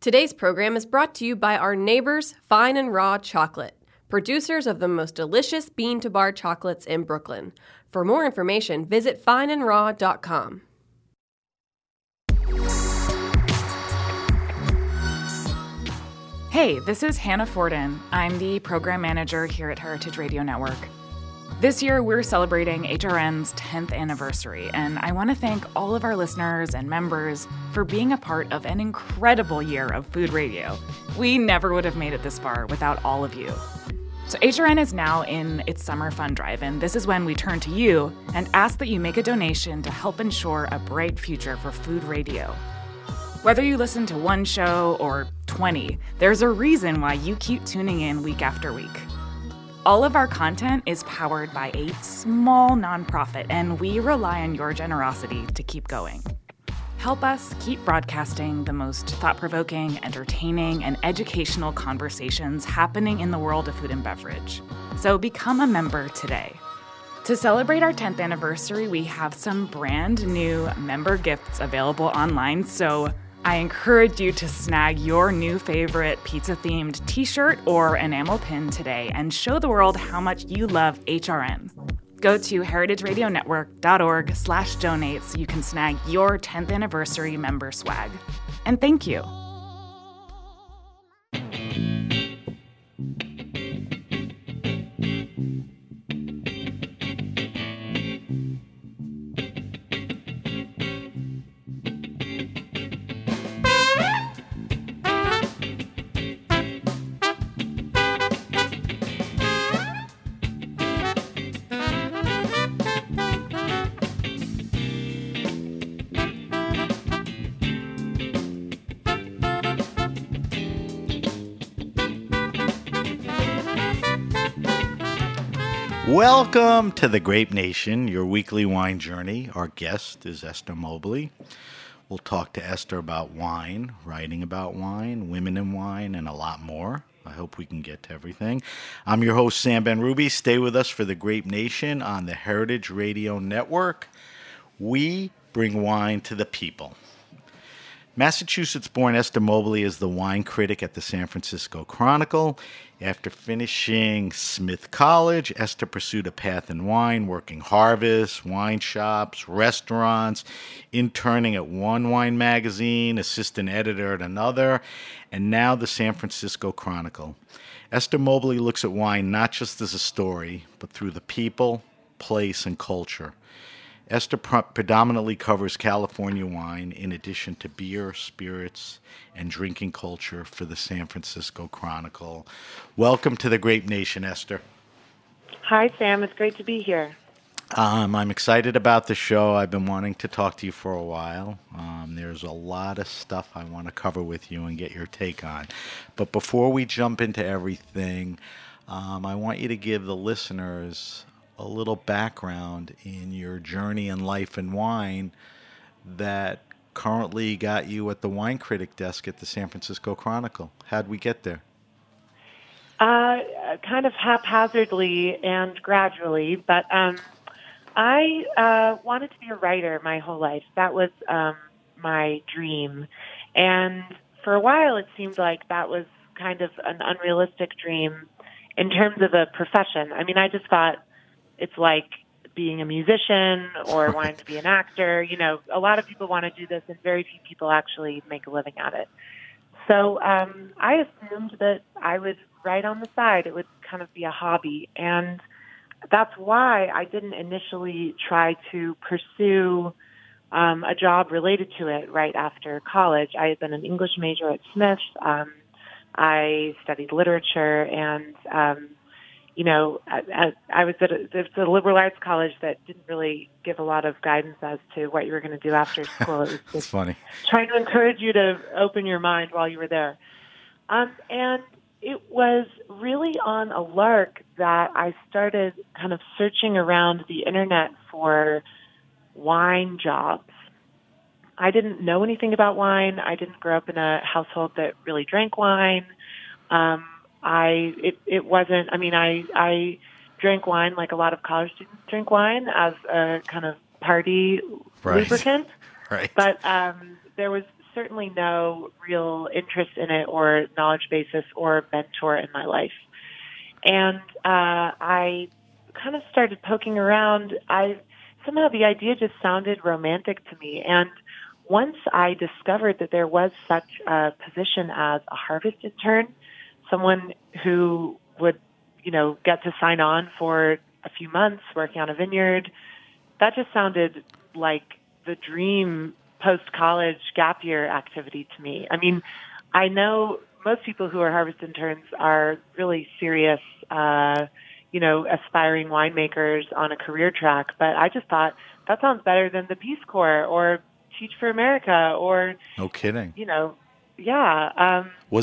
Today's program is brought to you by our neighbors, Fine and Raw Chocolate, producers of the most delicious bean-to-bar chocolates in Brooklyn. For more information, visit fineandraw.com. Hey, this is Hannah Forden. I'm the program manager here at Heritage Radio Network. This year, we're celebrating HRN's 10th anniversary, and I want to thank all of our listeners and members for being a part of an incredible year of food radio. We never would have made it this far without all of you. So HRN is now in its summer fund drive, and this is when we turn to you and ask that you make a donation to help ensure a bright future for food radio. Whether you listen to one show or 20, there's a reason why you keep tuning in week after week. All of our content is powered by a small nonprofit, and we rely on your generosity to keep going. Help us keep broadcasting the most thought-provoking, entertaining, and educational conversations happening in the world of food and beverage. So become a member today. To celebrate our 10th anniversary, we have some brand new member gifts available online, so I encourage you to snag your new favorite pizza-themed t-shirt or enamel pin today and show the world how much you love HRN. Go to heritageradionetwork.org/donate so you can snag your 10th anniversary member swag. And thank you. Welcome to the Grape Nation, your weekly wine journey. Our guest is Esther Mobley. We'll talk to Esther about wine, writing about wine, women in wine, and a lot more. I hope we can get to everything. I'm your host, Sam Ben-Ruby. Stay with us for the Grape Nation on the Heritage Radio Network. We bring wine to the people. Massachusetts-born Esther Mobley is the wine critic at the San Francisco Chronicle. After finishing Smith College, Esther pursued a path in wine, working harvests, wine shops, restaurants, interning at one wine magazine, assistant editor at another, and now the San Francisco Chronicle. Esther Mobley looks at wine not just as a story, but through the people, place, and culture. Esther predominantly covers California wine in addition to beer, spirits, and drinking culture for the San Francisco Chronicle. Welcome to the Grape Nation, Esther. Hi, Sam. It's great to be here. I'm excited about the show. I've been wanting to talk to you for a while. There's a lot of stuff I want to cover with you and get your take on. But before we jump into everything, I want you to give the listeners a little background in your journey in life and wine that currently got you at the wine critic desk at the San Francisco Chronicle. How'd we get there? Kind of haphazardly and gradually, but I wanted to be a writer my whole life. That was my dream. And for a while, it seemed like that was kind of an unrealistic dream in terms of a profession. I mean, I just thought, it's like being a musician or wanting to be an actor. You know, a lot of people want to do this, and very few people actually make a living at it. So I assumed that I would write on the side. It would kind of be a hobby. And that's why I didn't initially try to pursue a job related to it right after college. I had been an English major at Smith. I studied literature, and you know, I was at a liberal arts college that didn't really give a lot of guidance as to what you were going to do after school. It was just funny. Trying to encourage you to open your mind while you were there. And it was really on a lark that I started kind of searching around the internet for wine jobs. I didn't know anything about wine. I didn't grow up in a household that really drank wine. I drank wine like a lot of college students drink wine as a kind of party lubricant. Right. But there was certainly no real interest in it or knowledge basis or mentor in my life. And I kind of started poking around. Somehow the idea just sounded romantic to me. And once I discovered that there was such a position as a harvest intern, someone who would, get to sign on for a few months working on a vineyard, that just sounded like the dream post-college gap year activity to me. I mean, I know most people who are harvest interns are really serious, aspiring winemakers on a career track, but I just thought that sounds better than the Peace Corps or Teach for America or... No kidding. Yeah.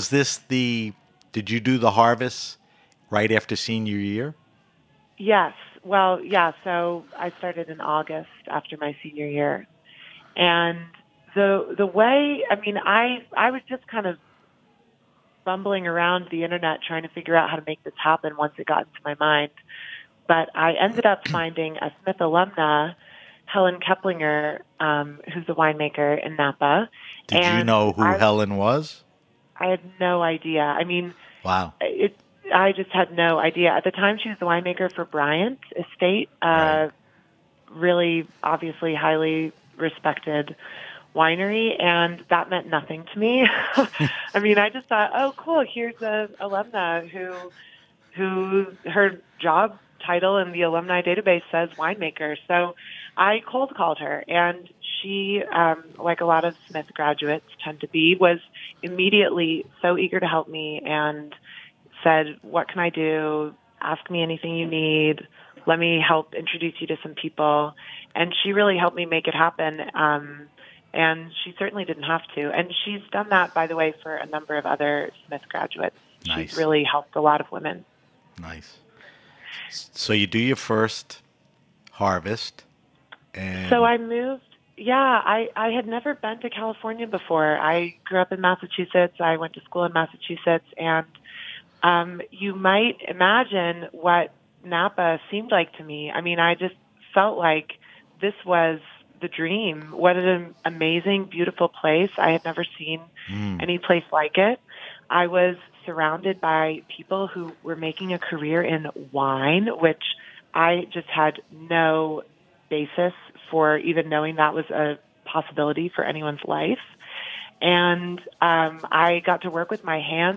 Did you do the harvest right after senior year? Yes. Well, yeah. So I started in August after my senior year. And the way, I was just kind of bumbling around the internet trying to figure out how to make this happen once it got into my mind. But I ended up finding a Smith alumna, Helen Keplinger, who's a winemaker in Napa. Did you know who Helen was? I had no idea. Wow. I just had no idea. At the time, she was the winemaker for Bryant Estate, Right. Really, obviously, highly respected winery, and that meant nothing to me. I just thought, oh, cool, here's a alumna who her job title in the alumni database says winemaker. So I cold called her, and she, like a lot of Smith graduates tend to be, was immediately so eager to help me and said, what can I do? Ask me anything you need. Let me help introduce you to some people. And she really helped me make it happen. And she certainly didn't have to. And she's done that, by the way, for a number of other Smith graduates. Nice. She's really helped a lot of women. Nice. So you do your first harvest. And So I moved. Yeah, I had never been to California before. I grew up in Massachusetts. I went to school in Massachusetts. And you might imagine what Napa seemed like to me. I just felt like this was the dream. What an amazing, beautiful place. I had never seen any place like it. I was surrounded by people who were making a career in wine, which I just had no basis for even knowing that was a possibility for anyone's life. And I got to work with my hands.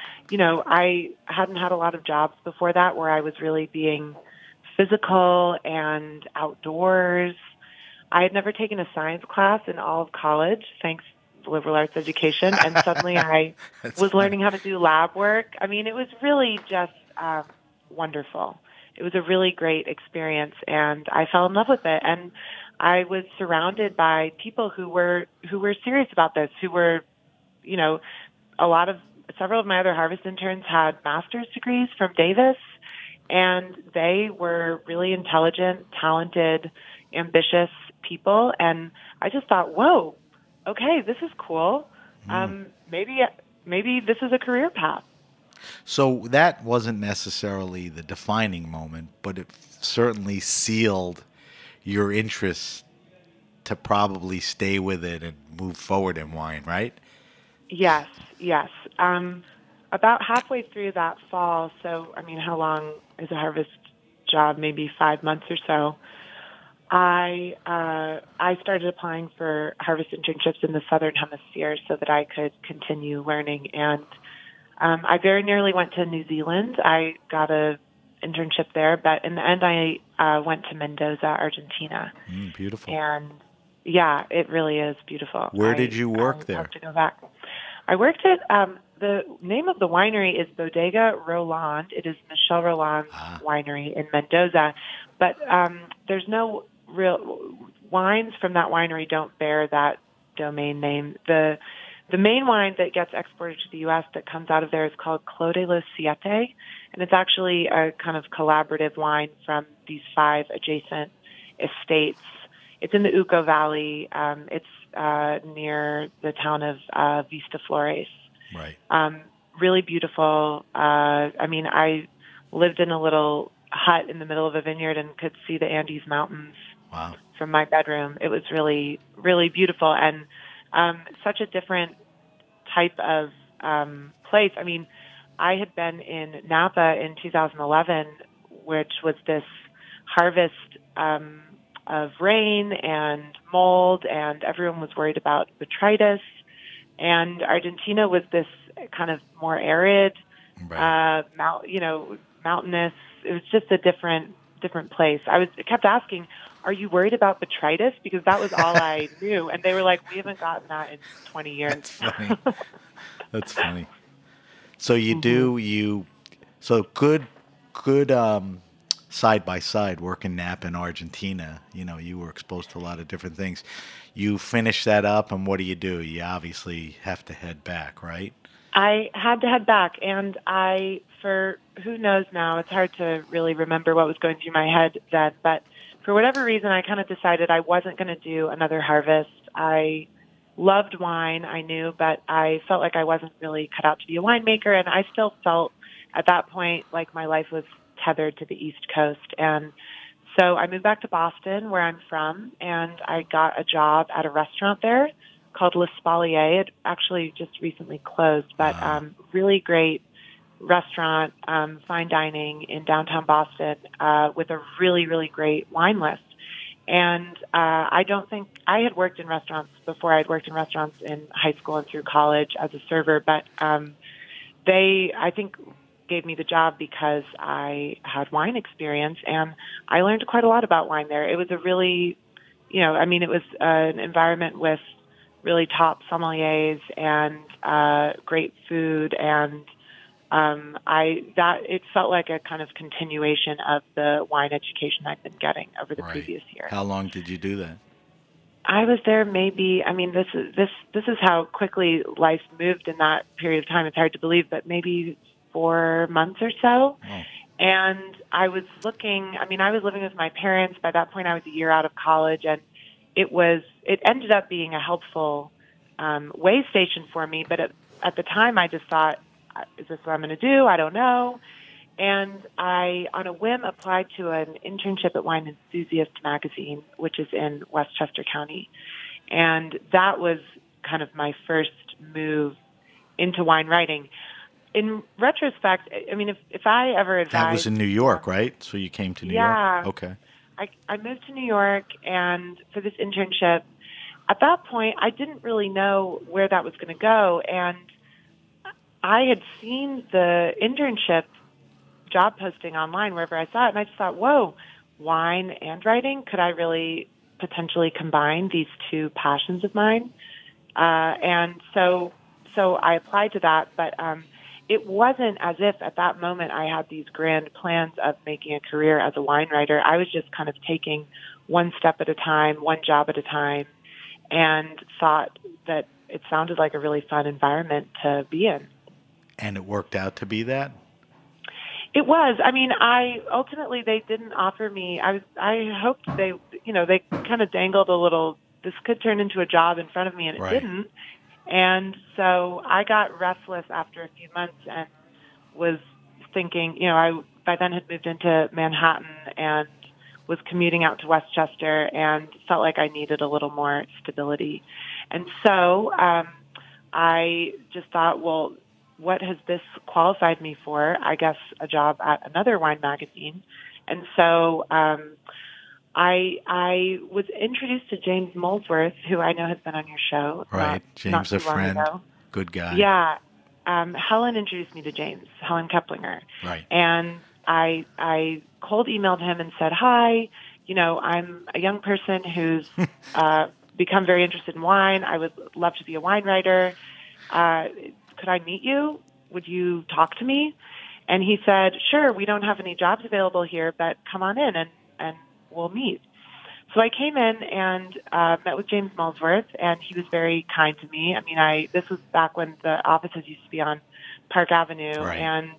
I hadn't had a lot of jobs before that where I was really being physical and outdoors. I had never taken a science class in all of college, thanks to liberal arts education, and suddenly I was learning how to do lab work. It was really just wonderful. It was a really great experience, and I fell in love with it. And I was surrounded by people who were serious about this, who were, several of my other harvest interns had master's degrees from Davis, and they were really intelligent, talented, ambitious people. And I just thought, whoa, okay, this is cool. Maybe this is a career path. So that wasn't necessarily the defining moment, but it certainly sealed your interest to probably stay with it and move forward in wine, right? Yes. About halfway through that fall, so, how long is a harvest job? Maybe 5 months or so. I started applying for harvest internships in the Southern Hemisphere so that I could continue learning. And I very nearly went to New Zealand. I got a internship there, but in the end, I went to Mendoza, Argentina. Beautiful. And yeah, it really is beautiful. Where did you work there? I hope to go back. I worked at the name of the winery is Bodega Roland. It is Michel Roland's winery in Mendoza, but there's no real wines from that winery don't bear that domain name. The main wine that gets exported to the U.S. that comes out of there is called Clos de los Siete, and it's actually a kind of collaborative wine from these 5 adjacent estates. It's in the Uco Valley. It's near the town of Vista Flores. Right. Really beautiful. I lived in a little hut in the middle of a vineyard and could see the Andes Mountains Wow. from my bedroom. It was really, really beautiful. And such a different type of place. I mean, I had been in Napa in 2011, which was this harvest of rain and mold, and everyone was worried about botrytis. And Argentina was this kind of more arid, Right. mountainous. It was just a different place. I kept asking, "Are you worried about botrytis?" Because that was all I knew, and they were like, "We haven't gotten that in 20 years." That's funny. That's funny. So so good side by side work in Napa in Argentina. You were exposed to a lot of different things. You finish that up, and what do? You obviously have to head back, right? I had to head back, and for who knows now, it's hard to really remember what was going through my head then, but for whatever reason, I kind of decided I wasn't going to do another harvest. I loved wine, I knew, but I felt like I wasn't really cut out to be a winemaker, and I still felt at that point like my life was tethered to the East Coast. And so I moved back to Boston, where I'm from, and I got a job at a restaurant there called L'Espalier. It actually just recently closed, but really great restaurant, fine dining in downtown Boston with a really, really great wine list. And I don't think I had worked in restaurants before. I'd worked in restaurants in high school and through college as a server, but they, I think, gave me the job because I had wine experience, and I learned quite a lot about wine there. It was a really, it was an environment with really top sommeliers and great food, and it felt like a kind of continuation of the wine education I've been getting over the previous year. How long did you do that? I was there maybe. I mean, this is how quickly life moved in that period of time. It's hard to believe, but maybe 4 months or so. Oh. And I was living with my parents. By that point, I was a year out of college, and it ended up being a helpful way station for me. But at the time, I just thought, is this what I'm going to do? I don't know. And I, on a whim, applied to an internship at Wine Enthusiast magazine, which is in Westchester County. And that was kind of my first move into wine writing. In retrospect, I mean, if I ever advised... That was in New York, right? So you came to New York? Yeah. Okay. I moved to New York, and for this internship, at that point, I didn't really know where that was going to go. And I had seen the internship job posting online wherever I saw it, and I just thought, whoa, wine and writing? Could I really potentially combine these two passions of mine? And so I applied to that, but it wasn't as if at that moment I had these grand plans of making a career as a wine writer. I was just kind of taking one step at a time, one job at a time, and thought that it sounded like a really fun environment to be in. And it worked out to be that? It was. I mean, ultimately they didn't offer me. I hoped they kind of dangled a little. This could turn into a job in front of me, and it didn't. And so I got restless after a few months and was thinking. I by then had moved into Manhattan and was commuting out to Westchester, and felt like I needed a little more stability. And so I just thought, well, what has this qualified me for? I guess a job at another wine magazine. And so I was introduced to James Molesworth, who I know has been on your show. Right. James, a friend. Good guy. Yeah. Helen introduced me to James, Helen Keplinger. Right. And I cold emailed him and said, hi, I'm a young person who's become very interested in wine. I would love to be a wine writer. Could I meet you? Would you talk to me? And he said, sure, we don't have any jobs available here, but come on in and we'll meet. So I came in and met with James Molesworth, and he was very kind to me. I mean, this was back when the offices used to be on Park Avenue. Right.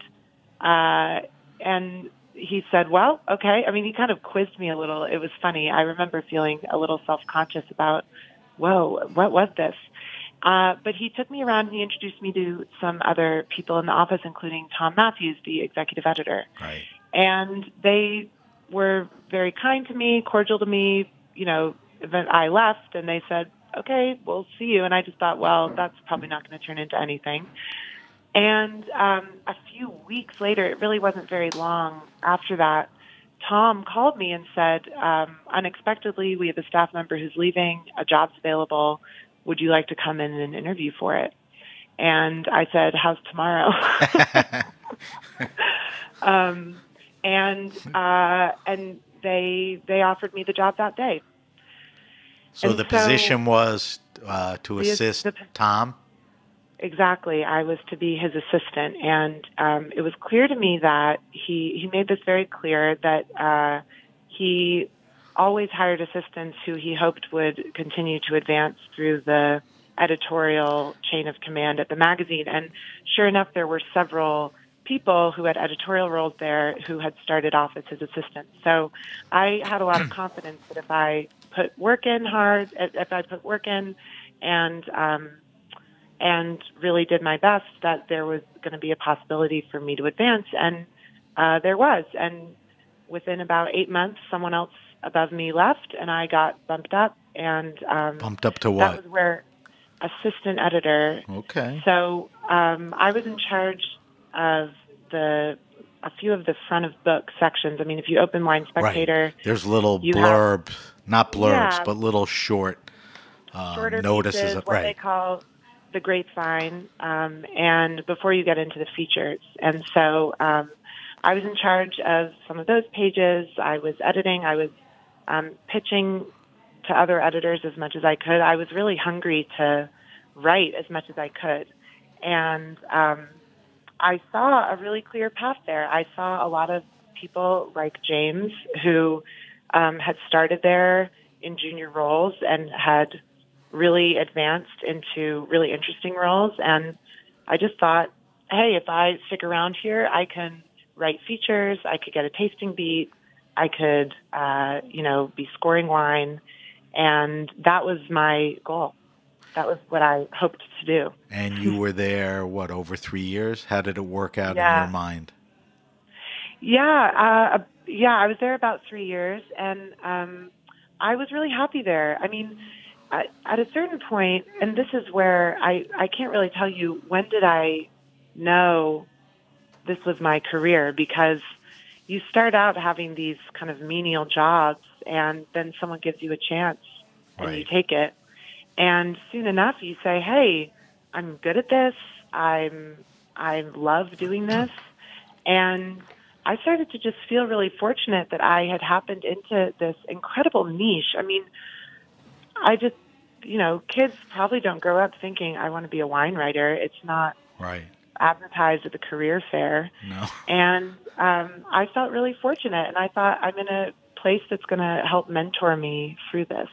And he said, well, okay. I mean, he kind of quizzed me a little. It was funny. I remember feeling a little self-conscious about, whoa, what was this? But he took me around and he introduced me to some other people in the office, including Tom Matthews, the executive editor. Right. And they were very kind to me, cordial to me. I left and they said, okay, we'll see you. And I just thought, well, that's probably not going to turn into anything. And a few weeks later, it really wasn't very long after that, Tom called me and said, unexpectedly, we have a staff member who's leaving, a job's available. Would you like to come in and interview for it? And I said, how's tomorrow? And they offered me the job that day. So the position was to assist Tom? Exactly. I was to be his assistant. And it was clear to me that he made this very clear that he always hired assistants who he hoped would continue to advance through the editorial chain of command at the magazine. And sure enough, there were several people who had editorial roles there who had started off as his assistants. So I had a lot of confidence that if I put work in and really did my best, that there was going to be a possibility for me to advance. And there was. And within about 8 months, someone else above me left, and I got bumped up. And bumped up to what? That was where assistant editor. Okay. So I was in charge of a few of the front of book sections. I mean, if you open Wine Spectator, right. There's little not blurbs, but little shorter notices. Pieces, what they call the grapevine, and before you get into the features. And so I was in charge of some of those pages. I was editing. I was pitching to other editors as much as I could. I was really hungry to write as much as I could. And I saw a really clear path there. I saw a lot of people like James who had started there in junior roles and had really advanced into really interesting roles. And I just thought, hey, if I stick around here, I can write features, I could get a tasting beat, I could, be scoring wine. And that was my goal. That was what I hoped to do. And you were there, over 3 years? How did it work out in your mind? Yeah, I was there about 3 years, and I was really happy there. I mean, at a certain point, and this is where I can't really tell you when did I know this was my career, because you start out having these kind of menial jobs, and then someone gives you a chance, and you take it. And soon enough, you say, hey, I'm good at this. I love doing this. And I started to just feel really fortunate that I had happened into this incredible niche. I mean, kids probably don't grow up thinking, I want to be a wine writer. It's not advertised at the career fair. No. And I felt really fortunate. And I thought, I'm in a place that's going to help mentor me through this.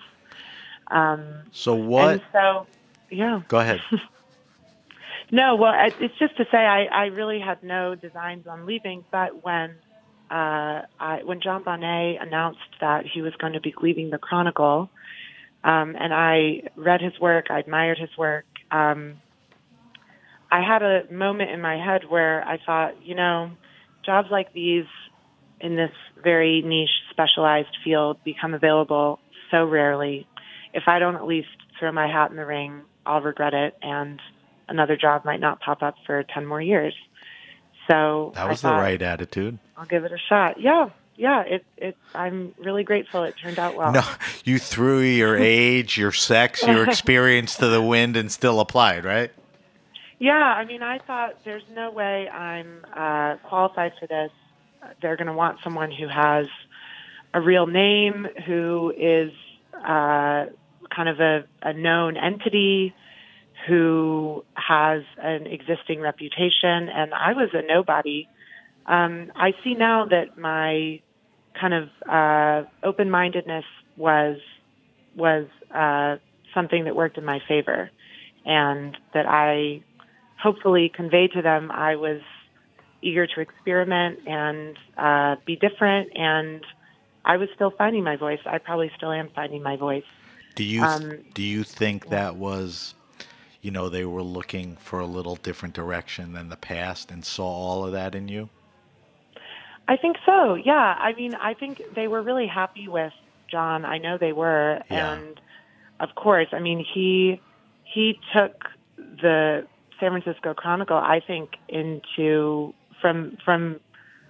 Yeah. Go ahead. No, well, it's just to say I really had no designs on leaving, but when John Bonnet announced that he was going to be leaving the Chronicle, and I read his work, I admired his work, I had a moment in my head where I thought, jobs like these in this very niche, specialized field become available so rarely. If I don't at least throw my hat in the ring, I'll regret it, and another job might not pop up for 10 more years. So that was the right attitude. I'll give it a shot. Yeah. I'm really grateful it turned out well. No, you threw your age, your sex, your experience to the wind and still applied, right? Yeah, I mean, I thought there's no way I'm qualified for this. They're going to want someone who has a real name, who is kind of a known entity, who has an existing reputation, and I was a nobody. I see now that my kind of open-mindedness was something that worked in my favor, and that I hopefully conveyed to them I was eager to experiment and be different, and I was still finding my voice. I probably still am finding my voice. Do you think that was, they were looking for a little different direction than the past and saw all of that in you? I think so, yeah. I mean, I think they were really happy with John. I know they were. Yeah. And of course, I mean, he took the San Francisco Chronicle, I think, into from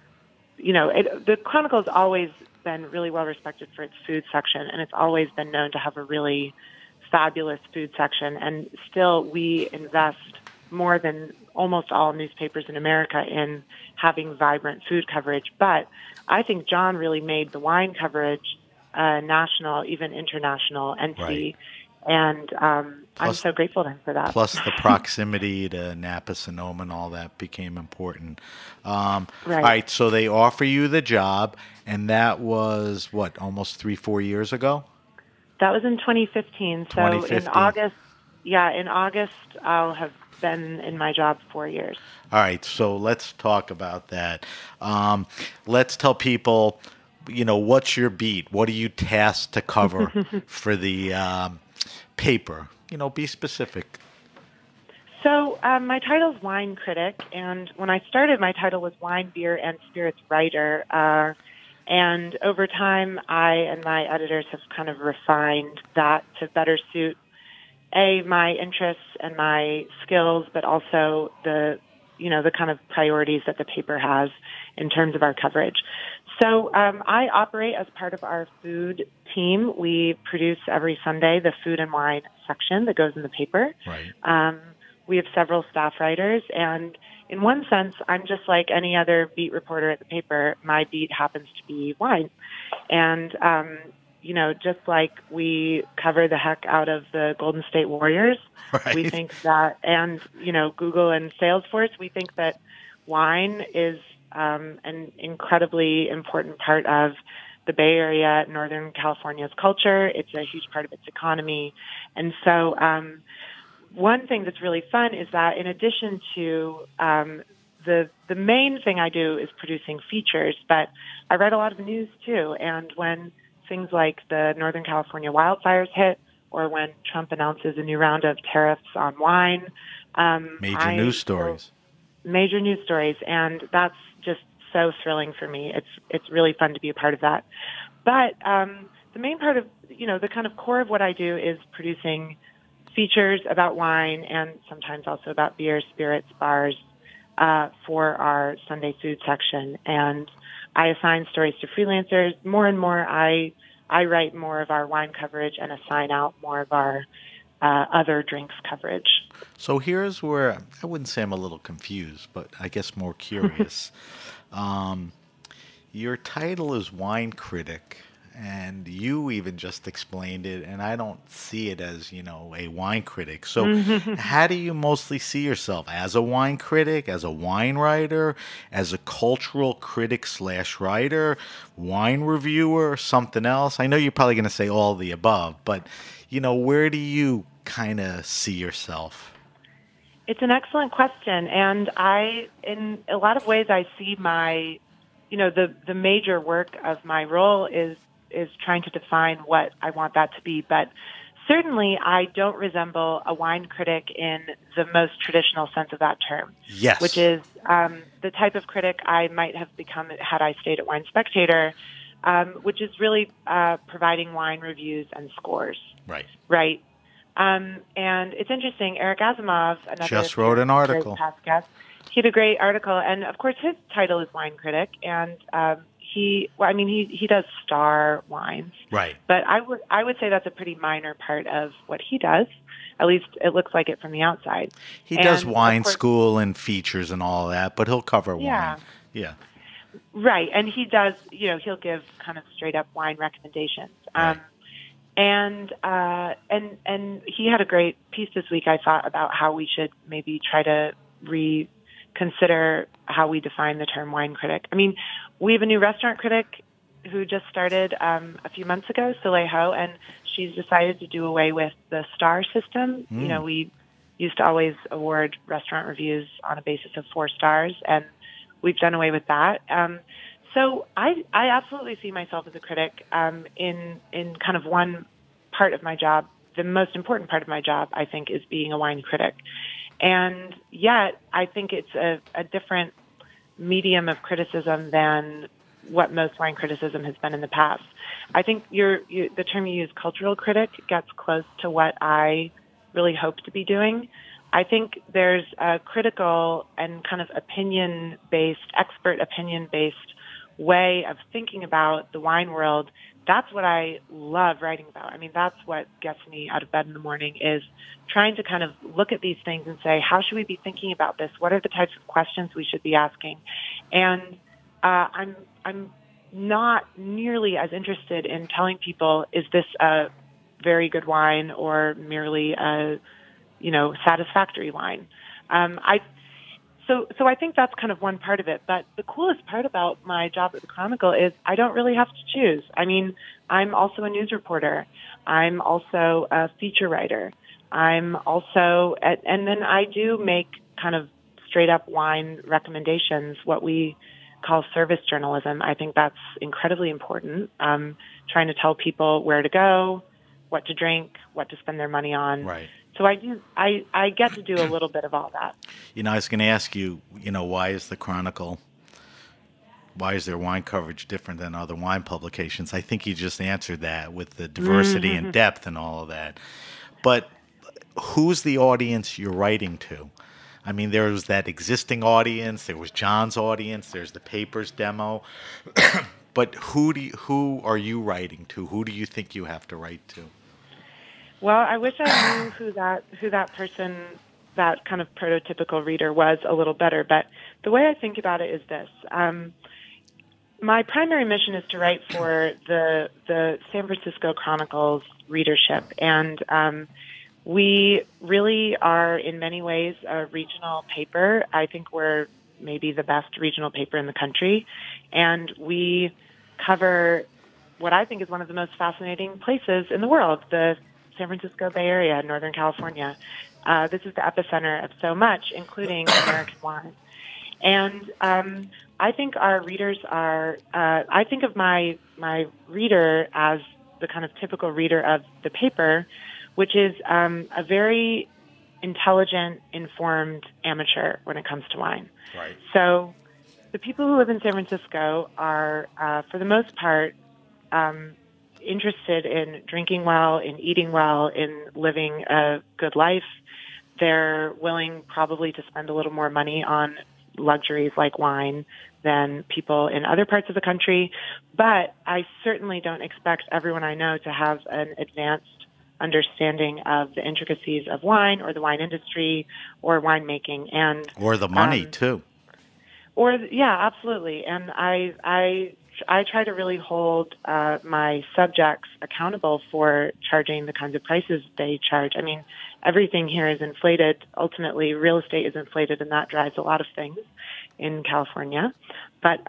the Chronicle's always been really well respected for its food section, and it's always been known to have a really fabulous food section. And still, we invest more than almost all newspapers in America in having vibrant food coverage. But I think John really made the wine coverage national, even international entity. Right. And I'm so grateful to him for that. Plus the proximity to Napa, Sonoma, and all that became important. Right. All right, so they offer you the job, and that was, what, almost 3-4 years ago? That was in 2015. So 2015. in August, I'll have been in my job 4 years. All right, so let's talk about that. Let's tell people, what's your beat? What are you tasked to cover for the paper? Be specific. So my title is wine critic, and when I started, my title was wine, beer, and spirits writer. And over time, I and my editors have kind of refined that to better suit my interests and my skills, but also the kind of priorities that the paper has in terms of our coverage. So I operate as part of our food team. We produce every Sunday the food and wine section that goes in the paper. Right. We have several staff writers, and in one sense, I'm just like any other beat reporter at the paper. My beat happens to be wine. And, just like we cover the heck out of the Golden State Warriors, right. We think that, and, Google and Salesforce, we think that wine is an incredibly important part of the Bay Area, Northern California's culture. It's a huge part of its economy. And so one thing that's really fun is that in addition to the main thing I do is producing features, but I write a lot of news too. And when things like the Northern California wildfires hit, or when Trump announces a new round of tariffs on wine, major news stories, and that's just so thrilling for me. It's really fun to be a part of that. But the main part of the kind of core of what I do is producing features about wine and sometimes also about beer, spirits, bars for our Sunday food section. And I assign stories to freelancers. More and more, I write more of our wine coverage and assign out more of our other drinks coverage. So here's where I wouldn't say I'm a little confused, but I guess more curious. Your title is wine critic, and you even just explained it, and I don't see it as, a wine critic. So how do you mostly see yourself? As a wine critic, as a wine writer, as a cultural critic / writer, wine reviewer, something else? I know you're probably going to say all the above, but, where do you kind of see yourself? It's an excellent question, and in a lot of ways, I see my, the major work of my role is trying to define what I want that to be. But certainly, I don't resemble a wine critic in the most traditional sense of that term. Yes. Which is the type of critic I might have become had I stayed at Wine Spectator, which is really providing wine reviews and scores. Right. Right. And it's interesting. Eric Asimov, another just wrote an article. Past guest, he had a great article, and of course his title is wine critic, and he does star wines, right? But I would say that's a pretty minor part of what he does. At least it looks like it from the outside. He does wine school and features and all that, but he'll cover wine. Yeah. Right, and he does. He'll give kind of straight up wine recommendations. Right. And he had a great piece this week, I thought, about how we should maybe try to reconsider how we define the term wine critic. I mean, we have a new restaurant critic who just started a few months ago, Soleil Ho, and she's decided to do away with the star system. We used to always award restaurant reviews on a basis of 4 stars, and we've done away with that. So I absolutely see myself as a critic in kind of one part of my job. The most important part of my job, I think, is being a wine critic. And yet, I think it's a different medium of criticism than what most wine criticism has been in the past. I think the term you use, cultural critic, gets close to what I really hope to be doing. I think there's a critical and kind of expert opinion-based way of thinking about the wine world. That's what I love writing about. I mean, that's what gets me out of bed in the morning, is trying to kind of look at these things and say, how should we be thinking about this? What are the types of questions we should be asking? And I'm not nearly as interested in telling people, is this a very good wine or merely a, satisfactory wine? So I think that's kind of one part of it. But the coolest part about my job at the Chronicle is I don't really have to choose. I mean, I'm also a news reporter. I'm also a feature writer. And then I do make kind of straight up wine recommendations, what we call service journalism. I think that's incredibly important. Trying to tell people where to go, what to drink, what to spend their money on. Right. So I get to do a little bit of all that. I was going to ask you, why is their wine coverage different than other wine publications? I think you just answered that with the diversity and depth and all of that. But who's the audience you're writing to? I mean, there was that existing audience, there was John's audience, there's the paper's demo. But who are you writing to? Who do you think you have to write to? Well, I wish I knew who that person, that kind of prototypical reader was a little better. But the way I think about it is this. My primary mission is to write for the San Francisco Chronicle's readership. And we really are, in many ways, a regional paper. I think we're maybe the best regional paper in the country. And we cover what I think is one of the most fascinating places in the world, the San Francisco Bay Area, Northern California. This is the epicenter of so much, including American wine. And I think our readers I think of my reader as the kind of typical reader of the paper, which is a very intelligent, informed amateur when it comes to wine. Right. So the people who live in San Francisco are, for the most part, interested in drinking well, in eating well, in living a good life. They're willing probably to spend a little more money on luxuries like wine than people in other parts of the country. But I certainly don't expect everyone I know to have an advanced understanding of the intricacies of wine or the wine industry or winemaking. Or the money, too. Yeah, absolutely. And I try to really hold my subjects accountable for charging the kinds of prices they charge. I mean, everything here is inflated. Ultimately, real estate is inflated, and that drives a lot of things in California. But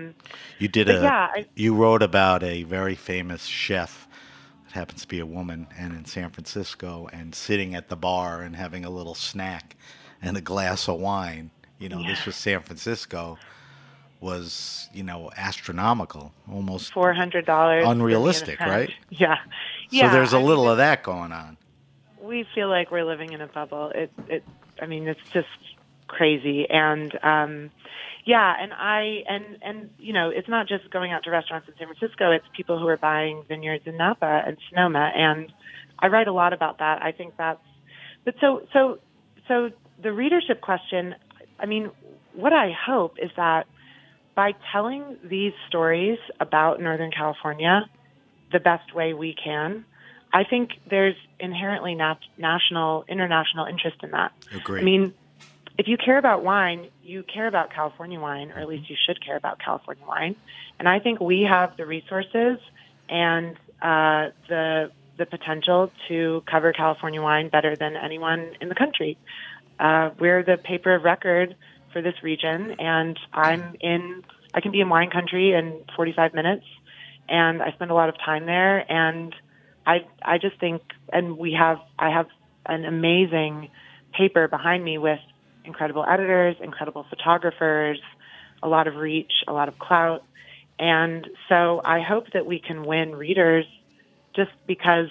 you wrote about a very famous chef. It happens to be a woman, and in San Francisco, and sitting at the bar and having a little snack and a glass of wine. This was San Francisco. Was astronomical, almost $400, unrealistic, right? Yeah. So there's a little of that going on. We feel like we're living in a bubble. It's just crazy, and it's not just going out to restaurants in San Francisco. It's people who are buying vineyards in Napa and Sonoma, and I write a lot about that. I think that's. But so the readership question. I mean, what I hope is that by telling these stories about Northern California the best way we can, I think there's inherently international interest in that. Agreed. I mean, if you care about wine, you care about California wine, or at least you should care about California wine. And I think we have the resources and the potential to cover California wine better than anyone in the country. We're the paper of record for this region, and I can be in wine country in 45 minutes, and I spend a lot of time there, and I just think, and I have an amazing paper behind me with incredible editors, incredible photographers, a lot of reach, a lot of clout, and so I hope that we can win readers just because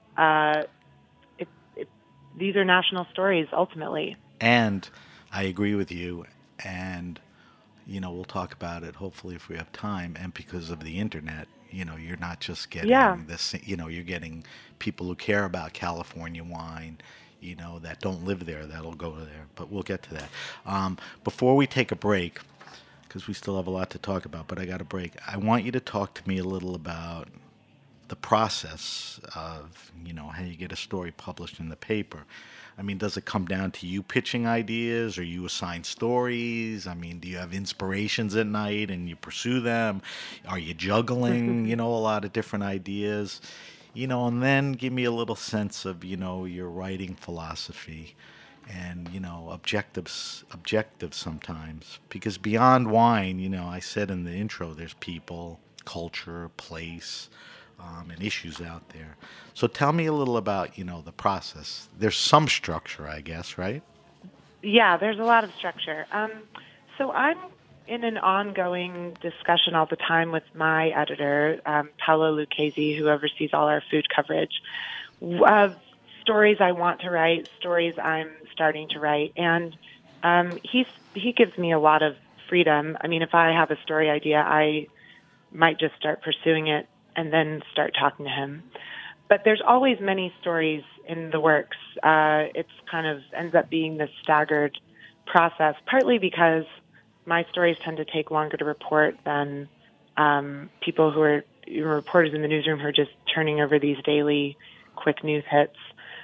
these are national stories ultimately. And I agree with you. And we'll talk about it hopefully if we have time. And because of the internet, you're not just getting this, you're getting people who care about California wine, that don't live there, that'll go there. But we'll get to that. Before we take a break, because we still have a lot to talk about, but I got a break. I want you to talk to me a little about the process of, how you get a story published in the paper. I mean, does it come down to you pitching ideas, or you assign stories? I mean, do you have inspirations at night and you pursue them? Are you juggling, a lot of different ideas? And then give me a little sense of, your writing philosophy and, objectives sometimes. Because beyond wine, I said in the intro, there's people, culture, place, and issues out there. So tell me a little about, the process. There's some structure, I guess, right? Yeah, there's a lot of structure. So I'm in an ongoing discussion all the time with my editor, Paolo Lucchesi, who oversees all our food coverage, of stories I want to write, stories I'm starting to write. And he gives me a lot of freedom. I mean, if I have a story idea, I might just start pursuing it and then start talking to him. But there's always many stories in the works. It's kind of ends up being this staggered process, partly because my stories tend to take longer to report than people who are reporters in the newsroom who are just turning over these daily quick news hits.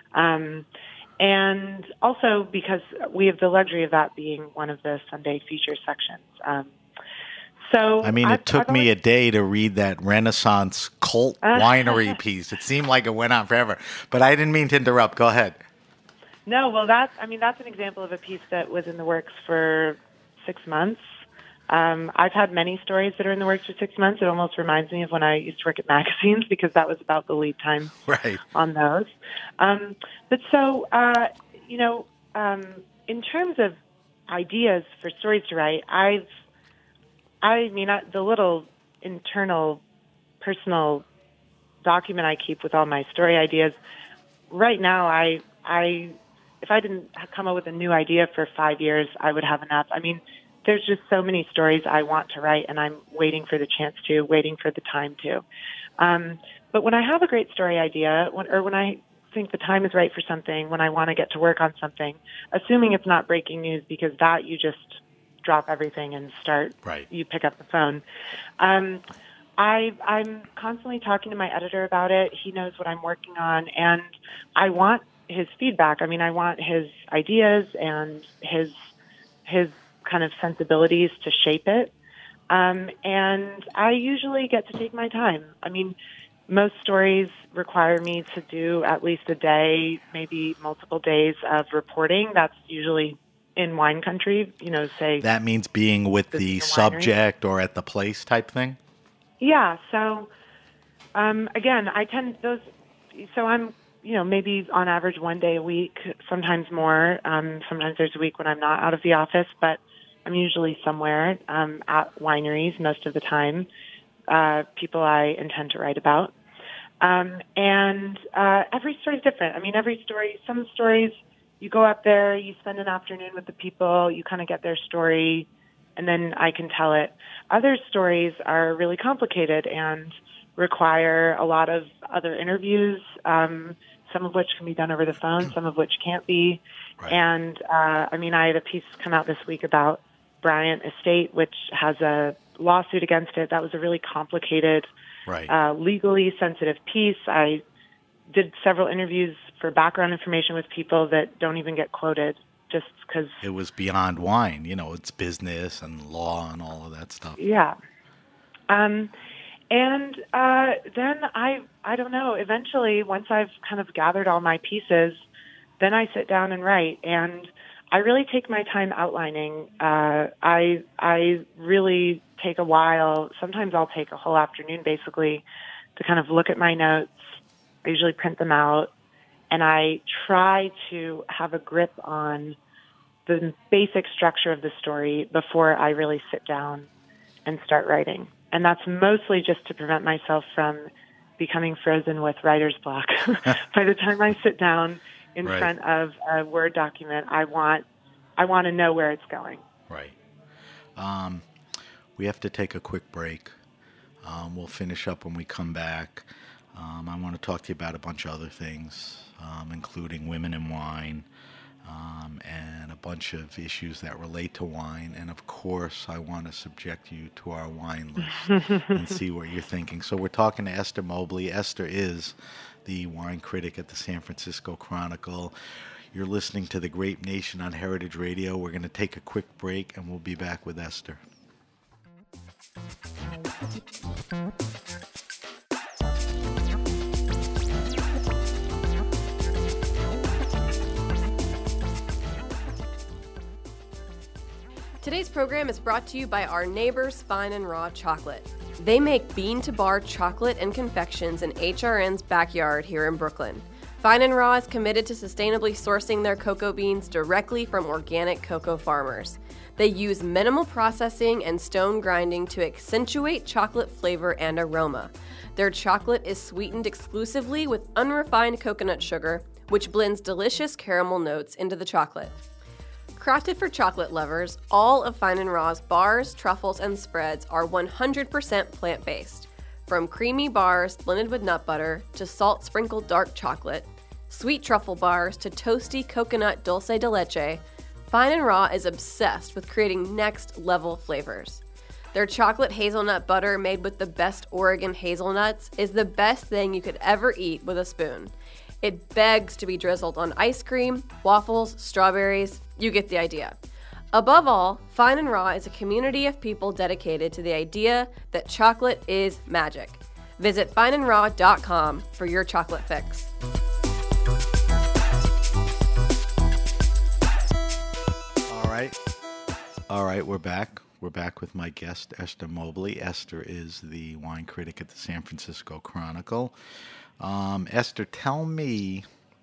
And also because we have the luxury of that being one of the Sunday feature sections. So I mean, it took me a day to read that Renaissance cult winery piece. It seemed like it went on forever, but I didn't mean to interrupt. Go ahead. No, well, that's an example of a piece that was in the works for 6 months. I've had many stories that are in the works for 6 months. It almost reminds me of when I used to work at magazines, because that was about the lead time on those. But so, in terms of ideas for stories to write, the little internal personal document I keep with all my story ideas, right now, if I didn't come up with a new idea for 5 years, I would have enough. I mean, there's just so many stories I want to write, and I'm waiting for the chance to, waiting for the time to. But when I have a great story idea, when I think the time is right for something, when I want to get to work on something, assuming it's not breaking news, because that you just drop everything and start, you pick up the phone. I'm constantly talking to my editor about it. He knows what I'm working on, and I want his feedback. I mean, I want his ideas and his kind of sensibilities to shape it. And I usually get to take my time. I mean, most stories require me to do at least a day, maybe multiple days of reporting. That's usually in wine country, say. That means being with the subject or at the place type thing? Yeah. So, again, I'm, maybe on average 1 day a week, sometimes more. Sometimes there's a week when I'm not out of the office, but I'm usually somewhere at wineries most of the time, people I intend to write about. And every story is different. I mean, some stories, you go up there, you spend an afternoon with the people, you kind of get their story, and then I can tell it. Other stories are really complicated and require a lot of other interviews, some of which can be done over the phone, some of which can't be. Right. And, I had a piece come out this week about Bryant Estate, which has a lawsuit against it. That was a really complicated, legally sensitive piece. I did several interviews for background information with people that don't even get quoted just because... It was beyond wine, it's business and law and all of that stuff. Yeah. And then I don't know, eventually, once I've kind of gathered all my pieces, then I sit down and write. And I really take my time outlining. I really take a while. Sometimes I'll take a whole afternoon, basically, to kind of look at my notes. I usually print them out. And I try to have a grip on the basic structure of the story before I really sit down and start writing. And that's mostly just to prevent myself from becoming frozen with writer's block. By the time I sit down in front of a Word document, I want to know where it's going. Right. We have to take a quick break. We'll finish up when we come back. I want to talk to you about a bunch of other things, including women in wine, and a bunch of issues that relate to wine. And of course, I want to subject you to our wine list and see what you're thinking. So we're talking to Esther Mobley. Esther is the wine critic at the San Francisco Chronicle. You're listening to The Grape Nation on Heritage Radio. We're going to take a quick break, and we'll be back with Esther. Today's program is brought to you by our neighbors, Fine and Raw Chocolate. They make bean-to-bar chocolate and confections in HRN's backyard here in Brooklyn. Fine and Raw is committed to sustainably sourcing their cocoa beans directly from organic cocoa farmers. They use minimal processing and stone grinding to accentuate chocolate flavor and aroma. Their chocolate is sweetened exclusively with unrefined coconut sugar, which blends delicious caramel notes into the chocolate. Crafted for chocolate lovers, all of Fine and Raw's bars, truffles, and spreads are 100% plant-based. From creamy bars blended with nut butter to salt-sprinkled dark chocolate, sweet truffle bars to toasty coconut dulce de leche, Fine and Raw is obsessed with creating next-level flavors. Their chocolate hazelnut butter made with the best Oregon hazelnuts is the best thing you could ever eat with a spoon. It begs to be drizzled on ice cream, waffles, strawberries. You get the idea. Above all, Fine and Raw is a community of people dedicated to the idea that chocolate is magic. Visit fineandraw.com for your chocolate fix. All right, we're back. We're back with my guest, Esther Mobley. Esther is the wine critic at the San Francisco Chronicle. Esther, tell me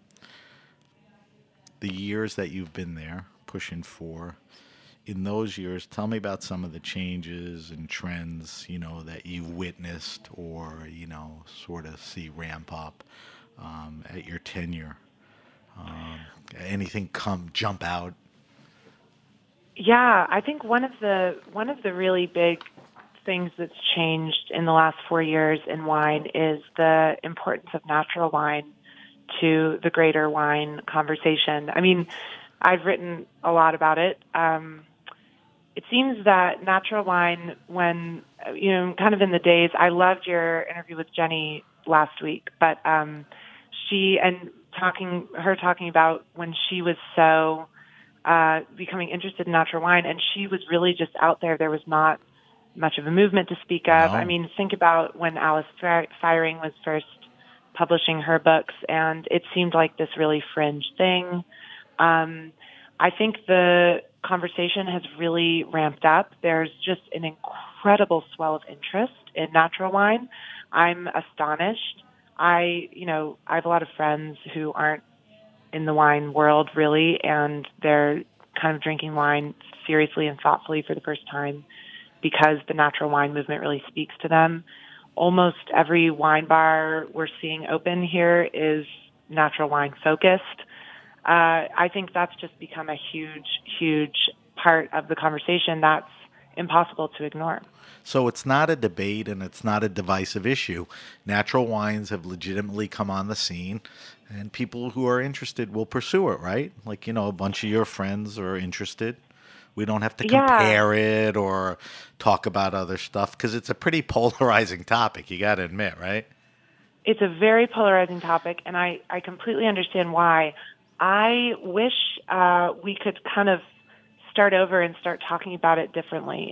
the years that you've been there, pushing 4. In those years, tell me about some of the changes and trends, that you've witnessed or, sort of see ramp up at your tenure. Anything jump out? Yeah, I think one of the really big things that's changed in the last 4 years in wine is the importance of natural wine to the greater wine conversation. I mean, I've written a lot about it. It seems that natural wine, when, kind of in the days, I loved your interview with Jenny last week, but talking about when she was so becoming interested in natural wine, and she was really just out there. There was not much of a movement to speak of. No. I mean, think about when Alice Firing was first publishing her books, and it seemed like this really fringe thing. I think the conversation has really ramped up. There's just an incredible swell of interest in natural wine. I'm astonished. I have a lot of friends who aren't in the wine world really, and they're kind of drinking wine seriously and thoughtfully for the first time because the natural wine movement really speaks to them. Almost every wine bar we're seeing open here is natural wine focused. I think that's just become a huge, huge part of the conversation that's impossible to ignore. So it's not a debate and it's not a divisive issue. Natural wines have legitimately come on the scene, and people who are interested will pursue it, right? Like, a bunch of your friends are interested. We don't have to compare it or talk about other stuff because it's a pretty polarizing topic, you got to admit, right? It's a very polarizing topic, and I completely understand why. I wish we could kind of start over and start talking about it differently.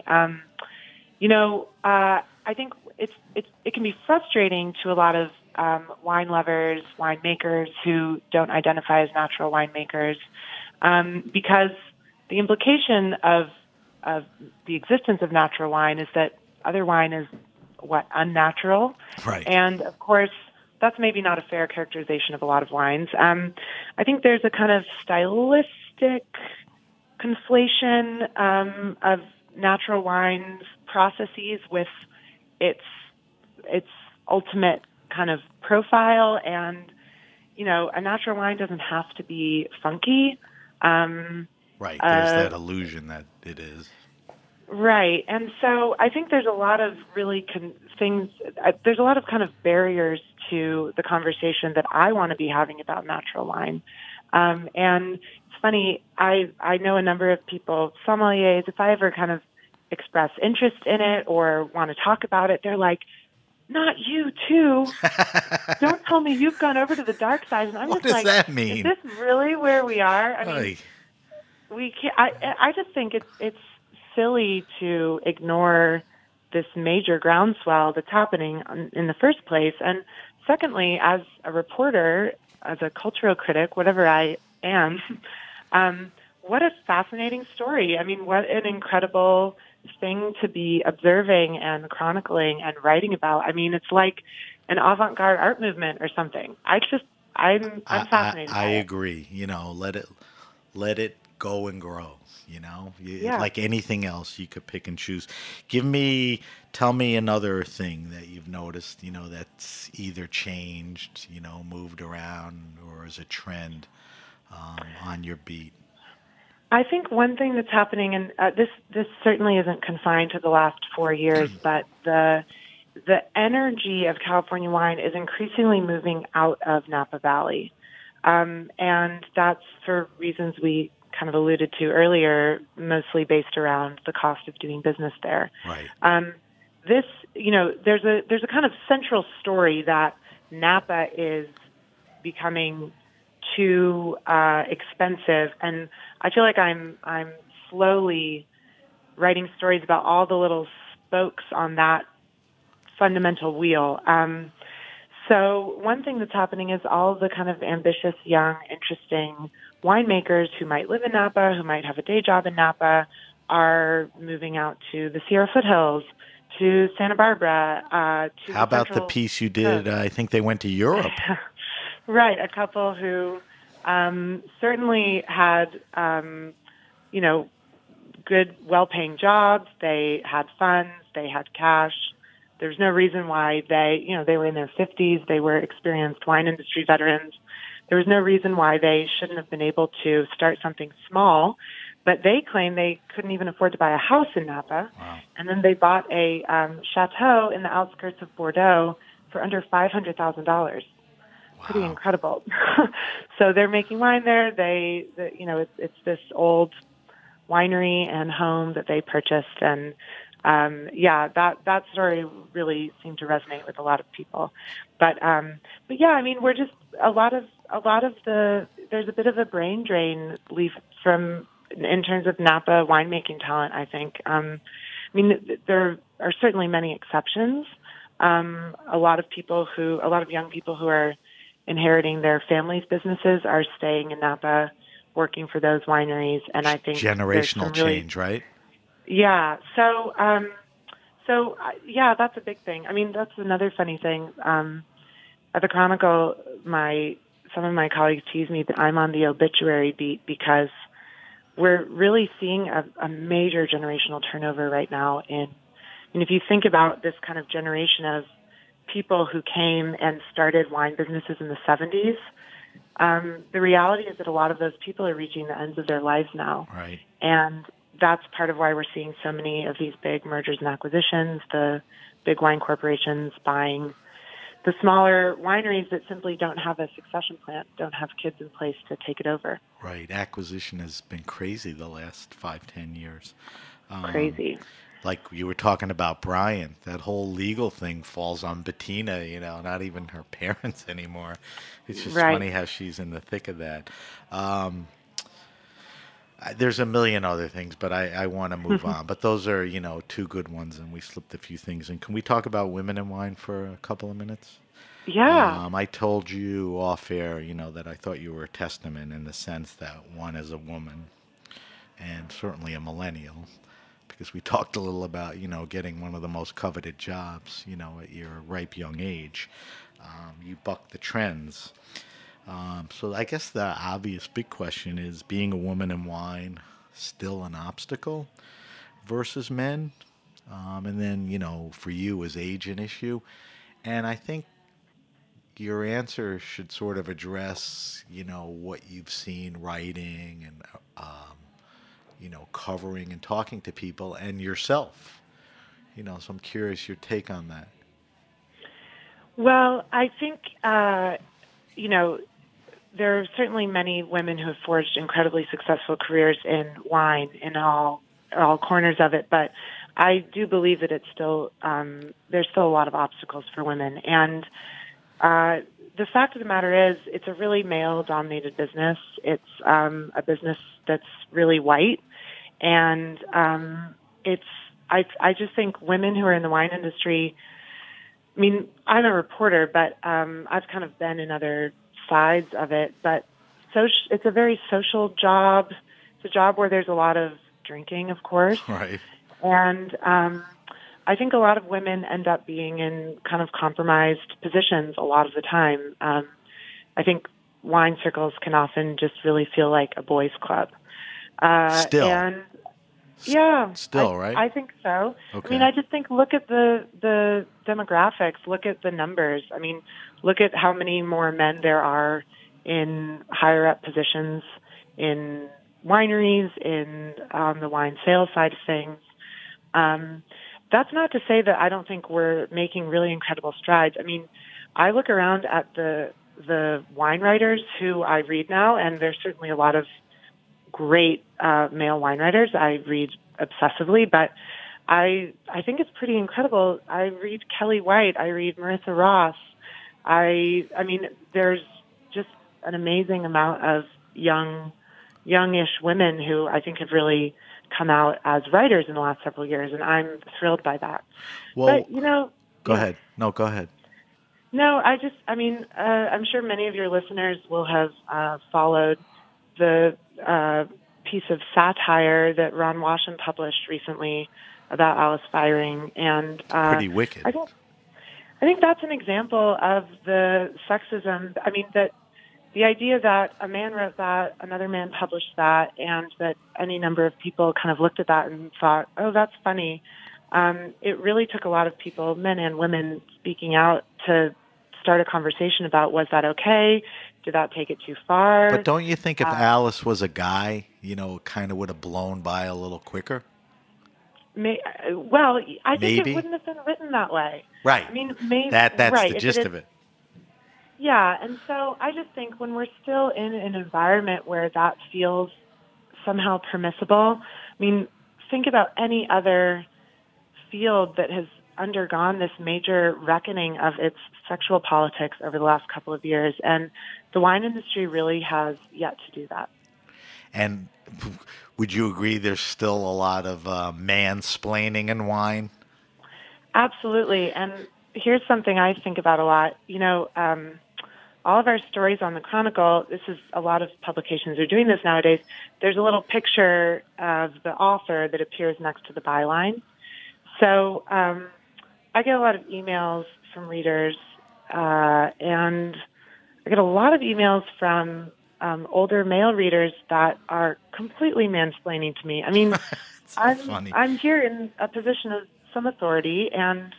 I think it can be frustrating to a lot of wine lovers, winemakers who don't identify as natural winemakers, because the implication of the existence of natural wine is that other wine is unnatural, right? And of course, that's maybe not a fair characterization of a lot of wines. I think there's a kind of stylistic conflation of natural wine's processes with its ultimate kind of profile, and a natural wine doesn't have to be funky. Right, there's that illusion that it is. Right. And so I think there's a lot of really things, there's a lot of kind of barriers to the conversation that I want to be having about natural wine. And it's funny, I know a number of people, sommeliers, if I ever kind of express interest in it or want to talk about it, they're like, not you too. Don't tell me you've gone over to the dark side. And I'm What just does like, that mean? Is this really where we are? I mean, Oy. we can't, I just think it's silly to ignore this major groundswell that's happening in the first place. And secondly, as a reporter, as a cultural critic, whatever I am, what a fascinating story. I mean, what an incredible thing to be observing and chronicling and writing about. I mean, it's like an avant-garde art movement or something. I'm fascinated by I it. agree. Let it go and grow. Yeah. Like anything else, you could pick and choose. Tell me another thing that you've noticed. That's either changed, moved around, or is a trend on your beat. I think one thing that's happening, and this certainly isn't confined to the last 4 years, but the energy of California wine is increasingly moving out of Napa Valley, and that's for reasons we kind of alluded to earlier, mostly based around the cost of doing business there. Right. There's a kind of central story that Napa is becoming too expensive, and I feel like I'm slowly writing stories about all the little spokes on that fundamental wheel. So one thing that's happening is all the kind of ambitious, young, interesting winemakers who might live in Napa, who might have a day job in Napa, are moving out to the Sierra foothills, to Santa Barbara. How about the piece you did? I think they went to Europe. Right, a couple who certainly had, good, well-paying jobs. They had funds. They had cash. There's no reason why they were in their 50s. They were experienced wine industry veterans. There was no reason why they shouldn't have been able to start something small. But they claim they couldn't even afford to buy a house in Napa. Wow. And then they bought a chateau in the outskirts of Bordeaux for under $500,000. Pretty incredible. So they're making wine there. It's this old winery and home that they purchased, and that story really seemed to resonate with a lot of people. But yeah, I mean, we're just a lot of there's a bit of a brain drain in terms of Napa winemaking talent. I think. I mean, there are certainly many exceptions. A lot of young people who are inheriting their families' businesses are staying in Napa, working for those wineries, and I think generational change, right? Yeah. So that's a big thing. I mean, that's another funny thing. At the Chronicle, some of my colleagues tease me that I'm on the obituary beat because we're really seeing a major generational turnover right now. And if you think about this kind of generation of people who came and started wine businesses in the 70s, the reality is that a lot of those people are reaching the ends of their lives now. Right. And that's part of why we're seeing so many of these big mergers and acquisitions, the big wine corporations buying the smaller wineries that simply don't have a succession plan, don't have kids in place to take it over. Right. Acquisition has been crazy the last 5-10 years. Crazy. Like you were talking about Brian, that whole legal thing falls on Bettina, not even her parents anymore. It's just funny how she's in the thick of that. There's a million other things, but I want to move on. But those are, two good ones, and we slipped a few things in. Can we talk about women in wine for a couple of minutes? Yeah. I told you off air, that I thought you were a testament in the sense that one is a woman and certainly a millennial, because we talked a little about, getting one of the most coveted jobs, at your ripe young age. You buck the trends. So I guess the obvious big question is, being a woman in wine still an obstacle versus men? And then, for you, is age an issue? And I think your answer should sort of address, what you've seen writing and covering and talking to people and yourself. So I'm curious your take on that. Well, I think, there are certainly many women who have forged incredibly successful careers in wine in all corners of it, but I do believe that it's still there's still a lot of obstacles for women. And the fact of the matter is, it's a really male-dominated business. It's a business that's really white, and I just think women who are in the wine industry. I mean, I'm a reporter, but I've kind of been in other sides of it. But it's a very social job. It's a job where there's a lot of drinking, of course. Right. And I think a lot of women end up being in kind of compromised positions a lot of the time. I think wine circles can often just really feel like a boys' club. Still. And yeah. Still, right? I think so. Okay. I mean, I just think, look at the demographics, look at the numbers. I mean, look at how many more men there are in higher up positions in wineries, in the wine sales side of things. That's not to say that I don't think we're making really incredible strides. I mean, I look around at the wine writers who I read now, and there's certainly a lot of great male wine writers I read obsessively, but I think it's pretty incredible. I read Kelly White, I read Marissa Ross. I mean, there's just an amazing amount of youngish women who I think have really come out as writers in the last several years, and I'm thrilled by that. Well, but, go ahead. No, go ahead. No, I'm sure many of your listeners will have followed the piece of satire that Ron Wasson published recently about Alice Firing, and pretty wicked. I think that's an example of the sexism. I mean, that the idea that a man wrote that, another man published that, and that any number of people kind of looked at that and thought, "Oh, that's funny." It really took a lot of people, men and women, speaking out to start a conversation about, was that okay? Did that take it too far? But don't you think if Alice was a guy, it kind of would have blown by a little quicker? Well, I think Maybe. It wouldn't have been written that way. Right. I mean, maybe that's right, the gist of it. Yeah, and so I just think when we're still in an environment where that feels somehow permissible, I mean, think about any other field that has undergone this major reckoning of its sexual politics over the last couple of years, and the wine industry really has yet to do that. And would you agree there's still a lot of mansplaining in wine? Absolutely, and here's something I think about a lot. All of our stories on the Chronicle, this is a lot of publications are doing this nowadays, there's a little picture of the author that appears next to the byline. So I get a lot of emails from readers, and I get a lot of emails from older male readers that are completely mansplaining to me. I mean, I'm here in a position of some authority, and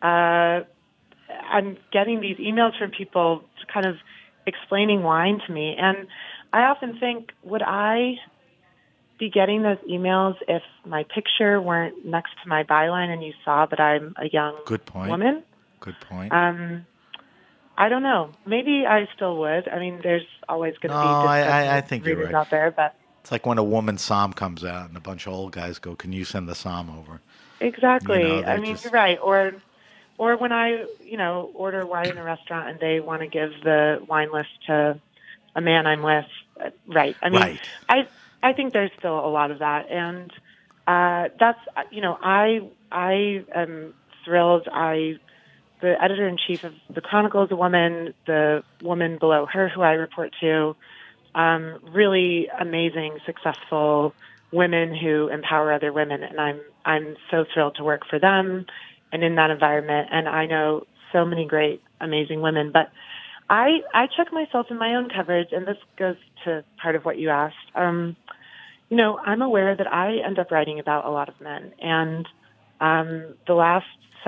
I'm getting these emails from people kind of explaining wine to me. And I often think, would I be getting those emails if my picture weren't next to my byline and you saw that I'm a young woman? Good point. I don't know. Maybe I still would. I mean, there's always going to be I think you're right. out there, but it's like when a woman's psalm comes out and a bunch of old guys go, "Can you send the psalm over?" Exactly. I mean, you're right. Or when I, order wine in a restaurant and they want to give the wine list to a man I'm with, right? I mean, right. I think there's still a lot of that, and that's, I am thrilled. The editor-in-chief of the Chronicle is a woman. The woman below her, who I report to, really amazing, successful women who empower other women, and I'm so thrilled to work for them and in that environment. And I know so many great, amazing women. But I check myself in my own coverage, and this goes to part of what you asked. I'm aware that I end up writing about a lot of men, and the last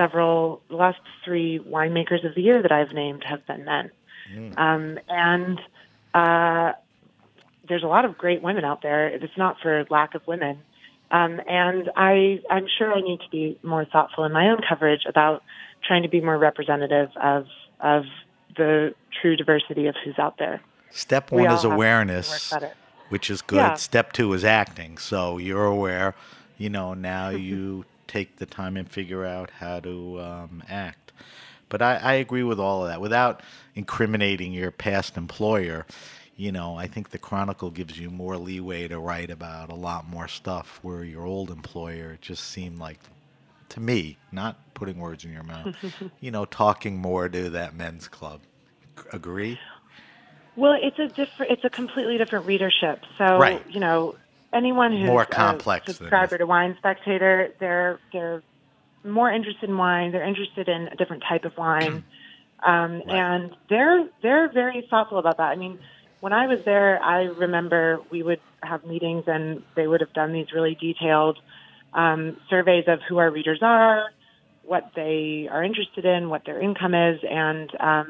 3 winemakers of the year that I've named have been men. there's a lot of great women out there. It's not for lack of women. And I'm sure I need to be more thoughtful in my own coverage about trying to be more representative of the true diversity of who's out there. Step one is awareness, which is good. Yeah. Step two is acting. So you're aware, now you take the time and figure out how to act. But I agree with all of that. Without incriminating your past employer, I think the Chronicle gives you more leeway to write about a lot more stuff, where your old employer just seemed like, to me, not putting words in your mouth, talking more to that men's club. Agree? Well, it's a completely different readership. So, right. Anyone who's more complex a subscriber to Wine Spectator, they're more interested in wine. They're interested in a different type of wine. Right. And they're very thoughtful about that. I mean, when I was there, I remember we would have meetings and they would have done these really detailed surveys of who our readers are, what they are interested in, what their income is. And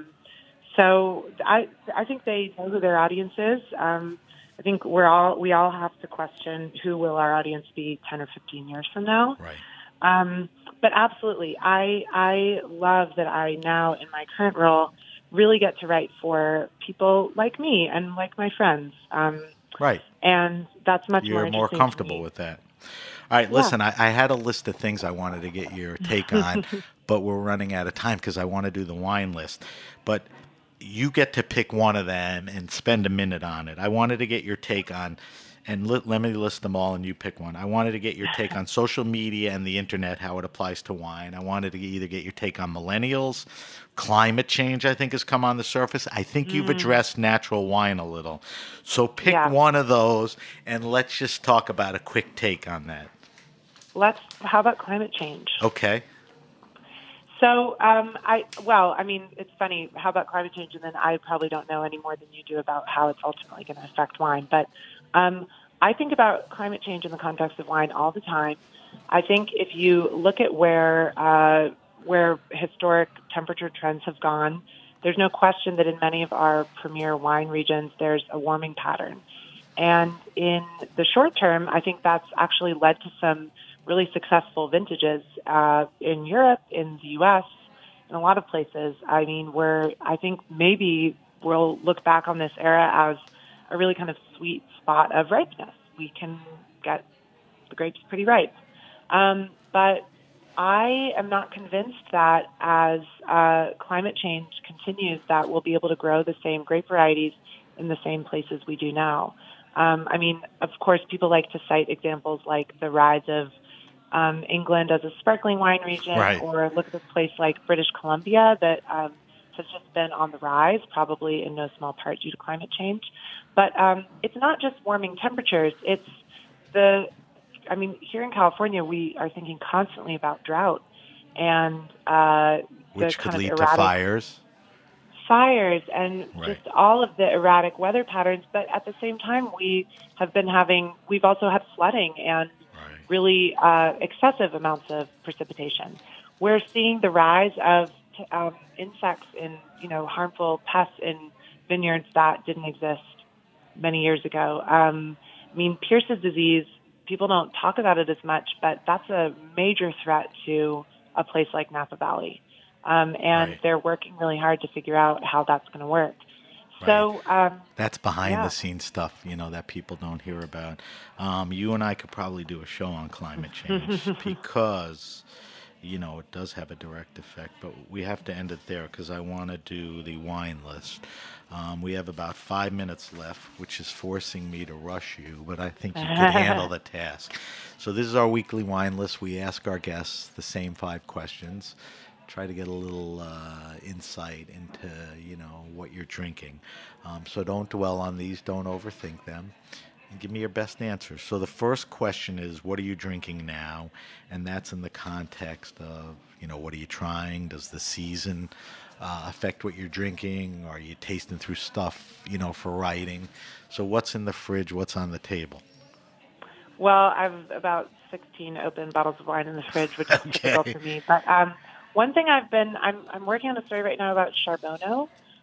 so I think they know who their audience is. I think we all have to question who will our audience be 10 or 15 years from now. Right. But absolutely, I love that I now, in my current role, really get to write for people like me and like my friends. Right. And that's much more interesting. You're more comfortable with that. All right, listen, I had a list of things I wanted to get your take on, but we're running out of time because I want to do the wine list. But you get to pick one of them and spend a minute on it. I wanted to get your take on, and let me list them all and you pick one. I wanted to get your take on social media and the internet, how it applies to wine. I wanted to either get your take on millennials. Climate change, I think, has come on the surface. I think you've addressed natural wine a little. So pick one of those, and let's just talk about a quick take on that. How about climate change? Okay. So, it's funny. How about climate change? And then I probably don't know any more than you do about how it's ultimately going to affect wine. But I think about climate change in the context of wine all the time. I think if you look at where historic temperature trends have gone, there's no question that in many of our premier wine regions, there's a warming pattern. And in the short term, I think that's actually led to some really successful vintages in Europe, in the U.S., in a lot of places. I mean, I think maybe we'll look back on this era as a really kind of sweet spot of ripeness. We can get the grapes pretty ripe. But I am not convinced that as climate change continues, that we'll be able to grow the same grape varieties in the same places we do now. Of course, people like to cite examples like the rise of England as a sparkling wine region, right, or look at this place like British Columbia that has just been on the rise, probably in no small part due to climate change. But it's not just warming temperatures. It's here in California, we are thinking constantly about drought and which could lead to fires. And right, just all of the erratic weather patterns. But at the same time, we've also had flooding and really excessive amounts of precipitation. We're seeing the rise of insects and harmful pests in vineyards that didn't exist many years ago. Pierce's disease, people don't talk about it as much, but that's a major threat to a place like Napa Valley. And they're working really hard to figure out how that's going to work. Right. So that's behind the scenes stuff, that people don't hear about. You and I could probably do a show on climate change because, it does have a direct effect. But we have to end it there because I want to do the wine list. We have about 5 minutes left, which is forcing me to rush you, but I think you can handle the task. So this is our weekly wine list. We ask our guests the same 5 questions. Try to get a little insight into, what you're drinking. So don't dwell on these. Don't overthink them. And give me your best answers. So the first question is, what are you drinking now? And that's in the context of, what are you trying? Does the season affect what you're drinking? Are you tasting through stuff, for writing? So what's in the fridge? What's on the table? Well, I have about 16 open bottles of wine in the fridge, which is difficult for me. But one thing I'm working on a story right now about Charbonneau,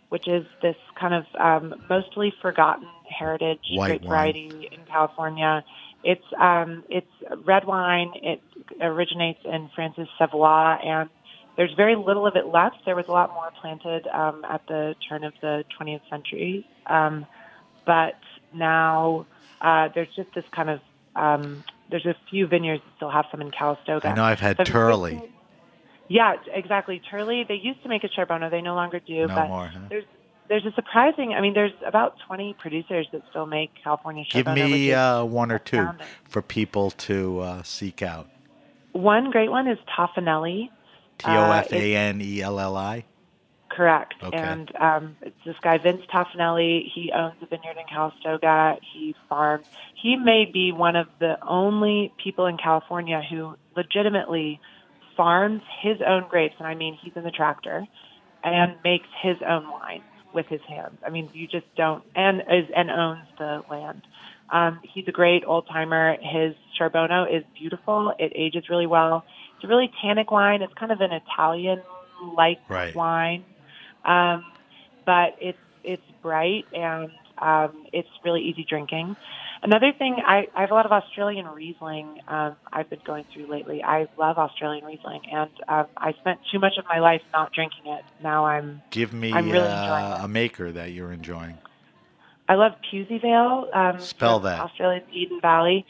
which is this kind of mostly forgotten heritage White grape variety in California. It's red wine. It originates in France's Savoie, and there's very little of it left. There was a lot more planted at the turn of the 20th century, but now there's just this kind of there's a few vineyards that still have some in Calistoga. I know I've had Turley. Yeah, exactly. Turley. They used to make a Charbonneau. They no longer do. No but more, huh? There's a surprising. I mean, there's about 20 producers that still make California Chardonnay. Give me one or two astounding. for people to seek out. One great one is Toffanelli. Toffanelli. Correct. Okay. And it's this guy, Vince Toffanelli. He owns a vineyard in Calistoga. He farms. He may be one of the only people in California who legitimately farms his own grapes. And I mean, he's in the tractor and makes his own wine with his hands. I mean, you just don't, and owns the land. He's a great old timer. His Charbonneau is beautiful. It ages really well. It's a really tannic wine. It's kind of an Italian-like wine, but it's bright and it's really easy drinking. Another thing, I have a lot of Australian Riesling I've been going through lately. I love Australian Riesling, and I spent too much of my life not drinking it. Now I'm really enjoying it. A maker that you're enjoying. I love Pewsey Vale. Spell that. Australia's Eden Valley.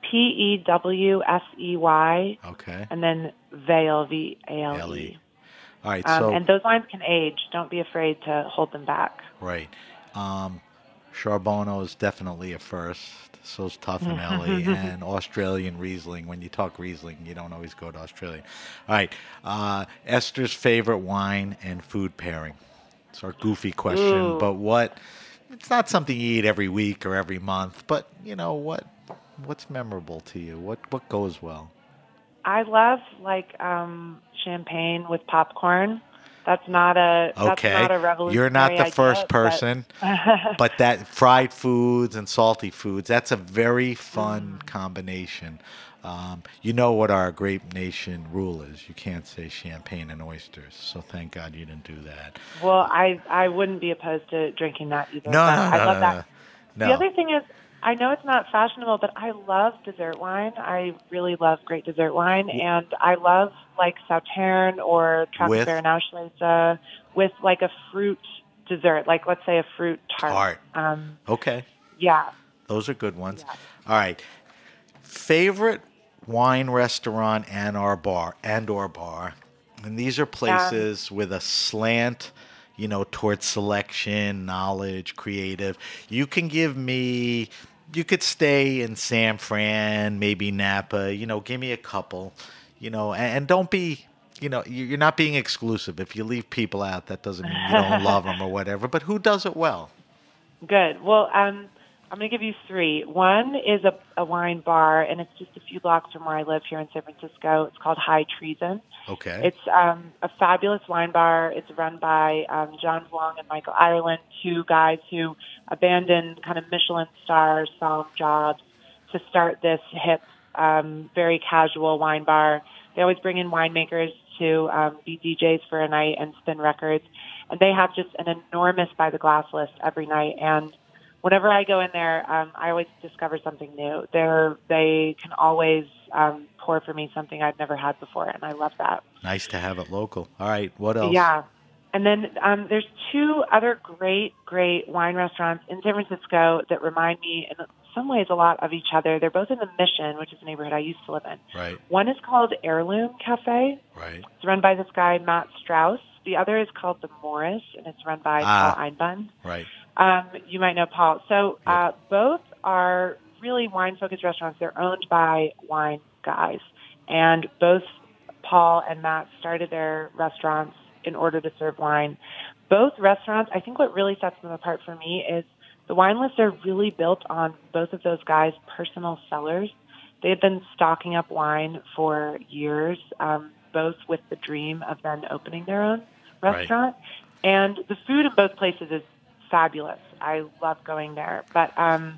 Pewsey. Okay. And then Vale, Vale. All right. So and those wines can age. Don't be afraid to hold them back. Right. Charbonneau is definitely a first. So's Toffanelli and Australian Riesling. When you talk Riesling, you don't always go to Australian. All right. Esther's favorite wine and food pairing. It's our goofy question, but it's not something you eat every week or every month, but you know what's memorable to you? What goes well? I love champagne with popcorn. That's not a revolutionary You're not the first idea, person, but that fried foods and salty foods, that's a very fun combination. You know what our Grape Nation rule is. You can't say champagne and oysters, so thank God you didn't do that. Well, I wouldn't be opposed to drinking that either. I love that. No. The other thing is, I know it's not fashionable, but I love dessert wine. I really love great dessert wine, and I love Sauterne or Trocadero Nauschlese with a fruit dessert, let's say a fruit tart. Okay. Yeah. Those are good ones. Yeah. All right. Favorite wine restaurant and/or bar, and these are places with a slant, towards selection, knowledge, creative. You can give me. You could stay in San Fran, maybe Napa. Give me a couple. And don't be. You're not being exclusive. If you leave people out, that doesn't mean you don't love them or whatever. But who does it well? Good. Well, I'm going to give you three. One is a wine bar, and it's just a few blocks from where I live here in San Francisco. It's called High Treason. Okay. It's a fabulous wine bar. It's run by John Huang and Michael Ireland, two guys who abandoned kind of Michelin star somm jobs to start this hip, very casual wine bar. They always bring in winemakers to be DJs for a night and spin records. And they have just an enormous by the glass list every night. And whenever I go in there, I always discover something new. They can always pour for me something I've never had before, and I love that. Nice to have it local. All right, what else? Yeah. And then there's two other great wine restaurants in San Francisco that remind me in some ways a lot of each other. They're both in the Mission, which is a neighborhood I used to live in. Right. One is called Heirloom Cafe. Right. It's run by this guy, Matt Strauss. The other is called The Morris, and it's run by Paul Einbund. Right. You might know Paul. So both are really wine-focused restaurants. They're owned by wine guys. And both Paul and Matt started their restaurants in order to serve wine. Both restaurants, I think what really sets them apart for me is the wine lists are really built on both of those guys' personal cellars. They've been stocking up wine for years, both with the dream of then opening their own restaurant. Right. And the food in both places is fabulous. I love going there. But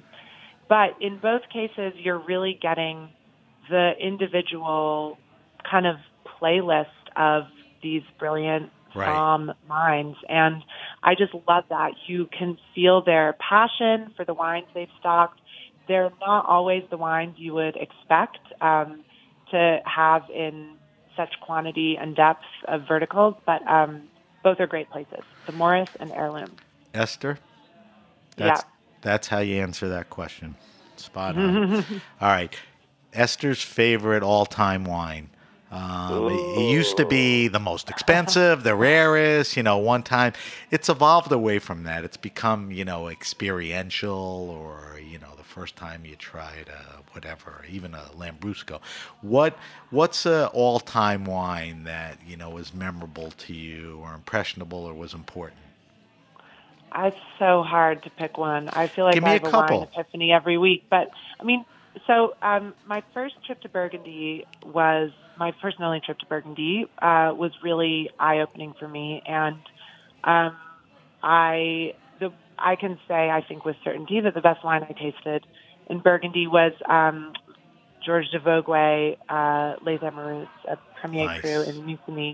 in both cases, you're really getting the individual kind of playlist of these brilliant minds. And I just love that. You can feel their passion for the wines they've stocked. They're not always the wines you would expect to have in such quantity and depth of verticals, but both are great places, the Morris and Heirloom. Esther, Yeah. that's how you answer that question. Spot on. All right. Esther's favorite all-time wine. It used to be the most expensive, the rarest, one time. It's evolved away from that. It's become, experiential, or, the first time you tried whatever, even a Lambrusco. What's an all-time wine that, is memorable to you or impressionable or was important? It's so hard to pick one. I feel like Give me I have a a couple. wine epiphany every week. But, my first trip to Burgundy my first and only trip to Burgundy was really eye-opening for me. And I can say, I think with certainty, that the best wine I tasted in Burgundy was Georges de Vogüé, Les Amoureux, a Premier Cru in Musigny.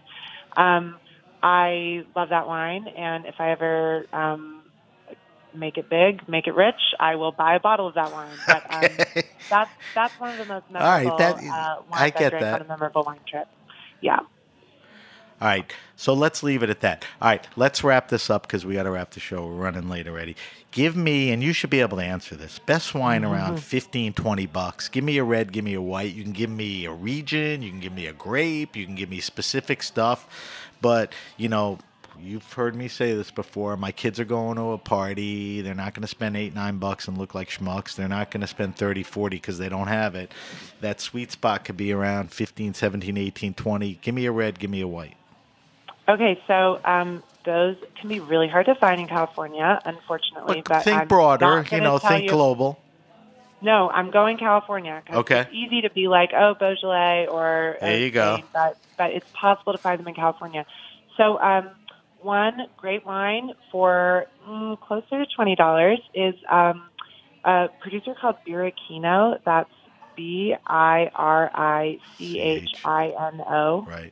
I love that wine, and if I ever make it big, make it rich, I will buy a bottle of that wine. But that's one of the most memorable wines I drank on a memorable wine trip. Yeah. All right, so let's leave it at that. All right, let's wrap this up because we got to wrap the show. We're running late already. Give me, and you should be able to answer this, best wine around $15, $20. Give me a red, give me a white. You can give me a region, you can give me a grape, you can give me specific stuff. But, you've heard me say this before. My kids are going to a party. They're not going to spend $8, $9 and look like schmucks. They're not going to spend $30, $40 because they don't have it. That sweet spot could be around 15, 17, 18, 20. Give me a red, give me a white. Okay, so those can be really hard to find in California, unfortunately. But think broader, think global. No, I'm going California. Okay. It's easy to be like, Beaujolais or there you go. But it's possible to find them in California. So one great wine for closer to $20 is a producer called Birichino. That's Birichino. Right.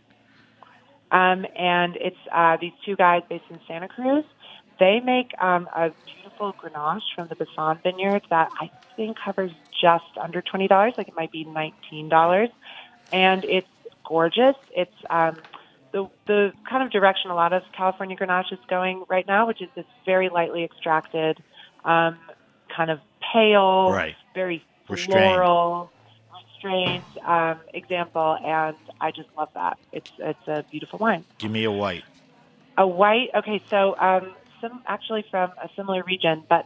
And it's these two guys based in Santa Cruz. They make a beautiful Grenache from the Bassan vineyard that I think covers just under $20. Like it might be $19. And it's gorgeous. It's the kind of direction a lot of California Grenache is going right now, which is this very lightly extracted, kind of pale, very floral, restrained example, and I just love that. It's a beautiful wine. Give me a white. A white. Okay, so actually from a similar region, but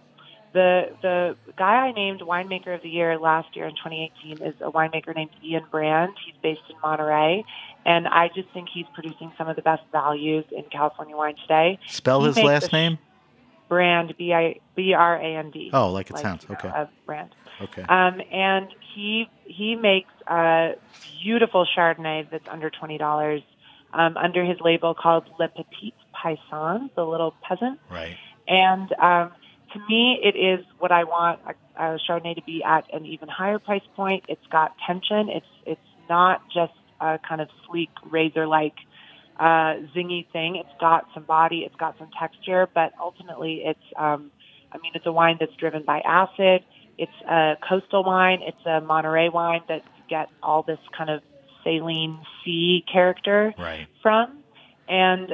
the guy I named Winemaker of the Year last year in 2018 is a winemaker named Ian Brand. He's based in Monterey, and I just think he's producing some of the best values in California wine today. Spell his last name? Brand, B-R-A-N-D. Oh, like it sounds. Okay. Brand. Okay. And he makes a beautiful Chardonnay that's under $20 under his label called Le Petit Paysan, the little peasant. Right. And to me, it is what I want a Chardonnay to be at an even higher price point. It's got tension. It's not just a kind of sleek, razor-like zingy thing. It's got some body. It's got some texture. But ultimately, it's a wine that's driven by acid. It's a coastal wine. It's a Monterey wine that you get all this kind of saline sea character from. And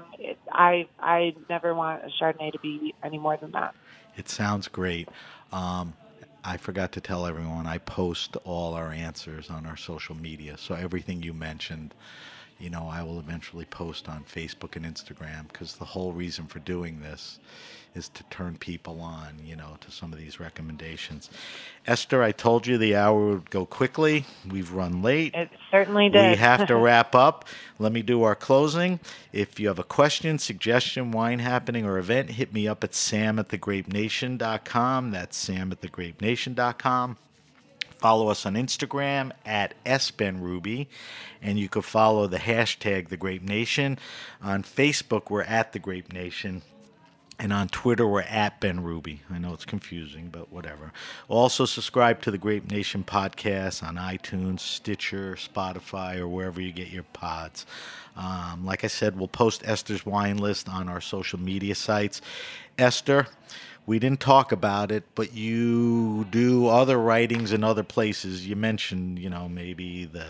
I never want a Chardonnay to be any more than that. It sounds great. I forgot to tell everyone, I post all our answers on our social media. So everything you mentioned, I will eventually post on Facebook and Instagram, because the whole reason for doing this is to turn people on, to some of these recommendations. Esther, I told you the hour would go quickly. We've run late. It certainly did. We have to wrap up. Let me do our closing. If you have a question, suggestion, wine happening, or event, hit me up at sam@thegrapenation.com. That's sam@thegrapenation.com. Follow us on Instagram at @SBenRuby, and you can follow the hashtag The Grape Nation. On Facebook, we're at The Grape Nation. And on Twitter, we're at Ben Ruby. I know it's confusing, but whatever. Also, subscribe to the Grape Nation podcast on iTunes, Stitcher, Spotify, or wherever you get your pods. Like I said, we'll post Esther's wine list on our social media sites. Esther, we didn't talk about it, but you do other writings in other places. You mentioned, maybe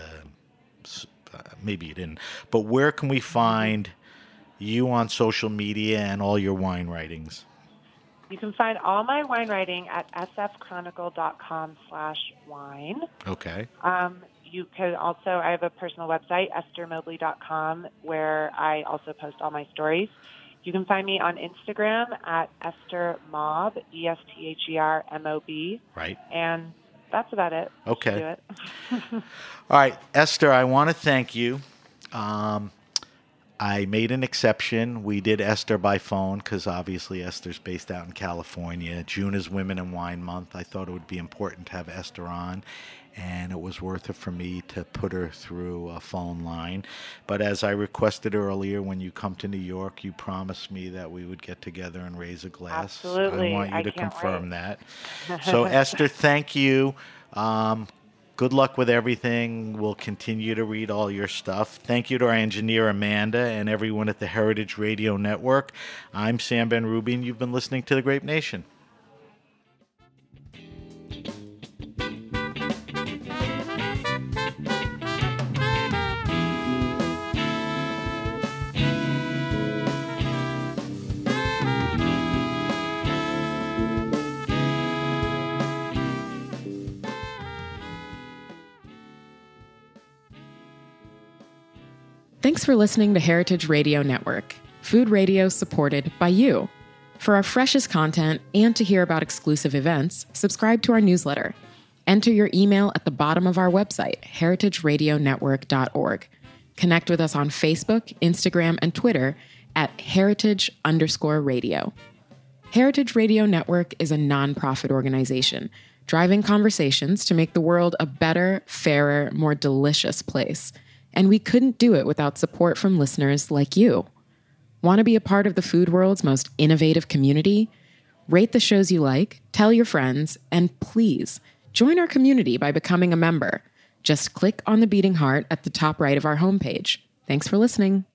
you didn't. But where can we find you on social media and all your wine writings? You can find all my wine writing at sfchronicle.com/wine. Okay. You can also, I have a personal website, esthermobley.com, where I also post all my stories. You can find me on Instagram at esthermob, ESTHERMOB. Right. And that's about it. Okay. Do it. All right, Esther, I want to thank you. I made an exception. We did Esther by phone because obviously Esther's based out in California. June is Women in Wine Month. I thought it would be important to have Esther on, and it was worth it for me to put her through a phone line. But as I requested earlier, when you come to New York, you promised me that we would get together and raise a glass. Absolutely. I want you to can't confirm wait. that. So, Esther, thank you. Good luck with everything. We'll continue to read all your stuff. Thank you to our engineer, Amanda, and everyone at the Heritage Radio Network. I'm Sam Ben-Ruby, and you've been listening to The Grape Nation. Thanks for listening to Heritage Radio Network, food radio supported by you. For our freshest content and to hear about exclusive events, subscribe to our newsletter. Enter your email at the bottom of our website, heritageradionetwork.org. Connect with us on Facebook, Instagram, and Twitter at heritage_radio. Heritage Radio Network is a nonprofit organization driving conversations to make the world a better, fairer, more delicious place. And we couldn't do it without support from listeners like you. Want to be a part of the food world's most innovative community? Rate the shows you like, tell your friends, and please join our community by becoming a member. Just click on the beating heart at the top right of our homepage. Thanks for listening.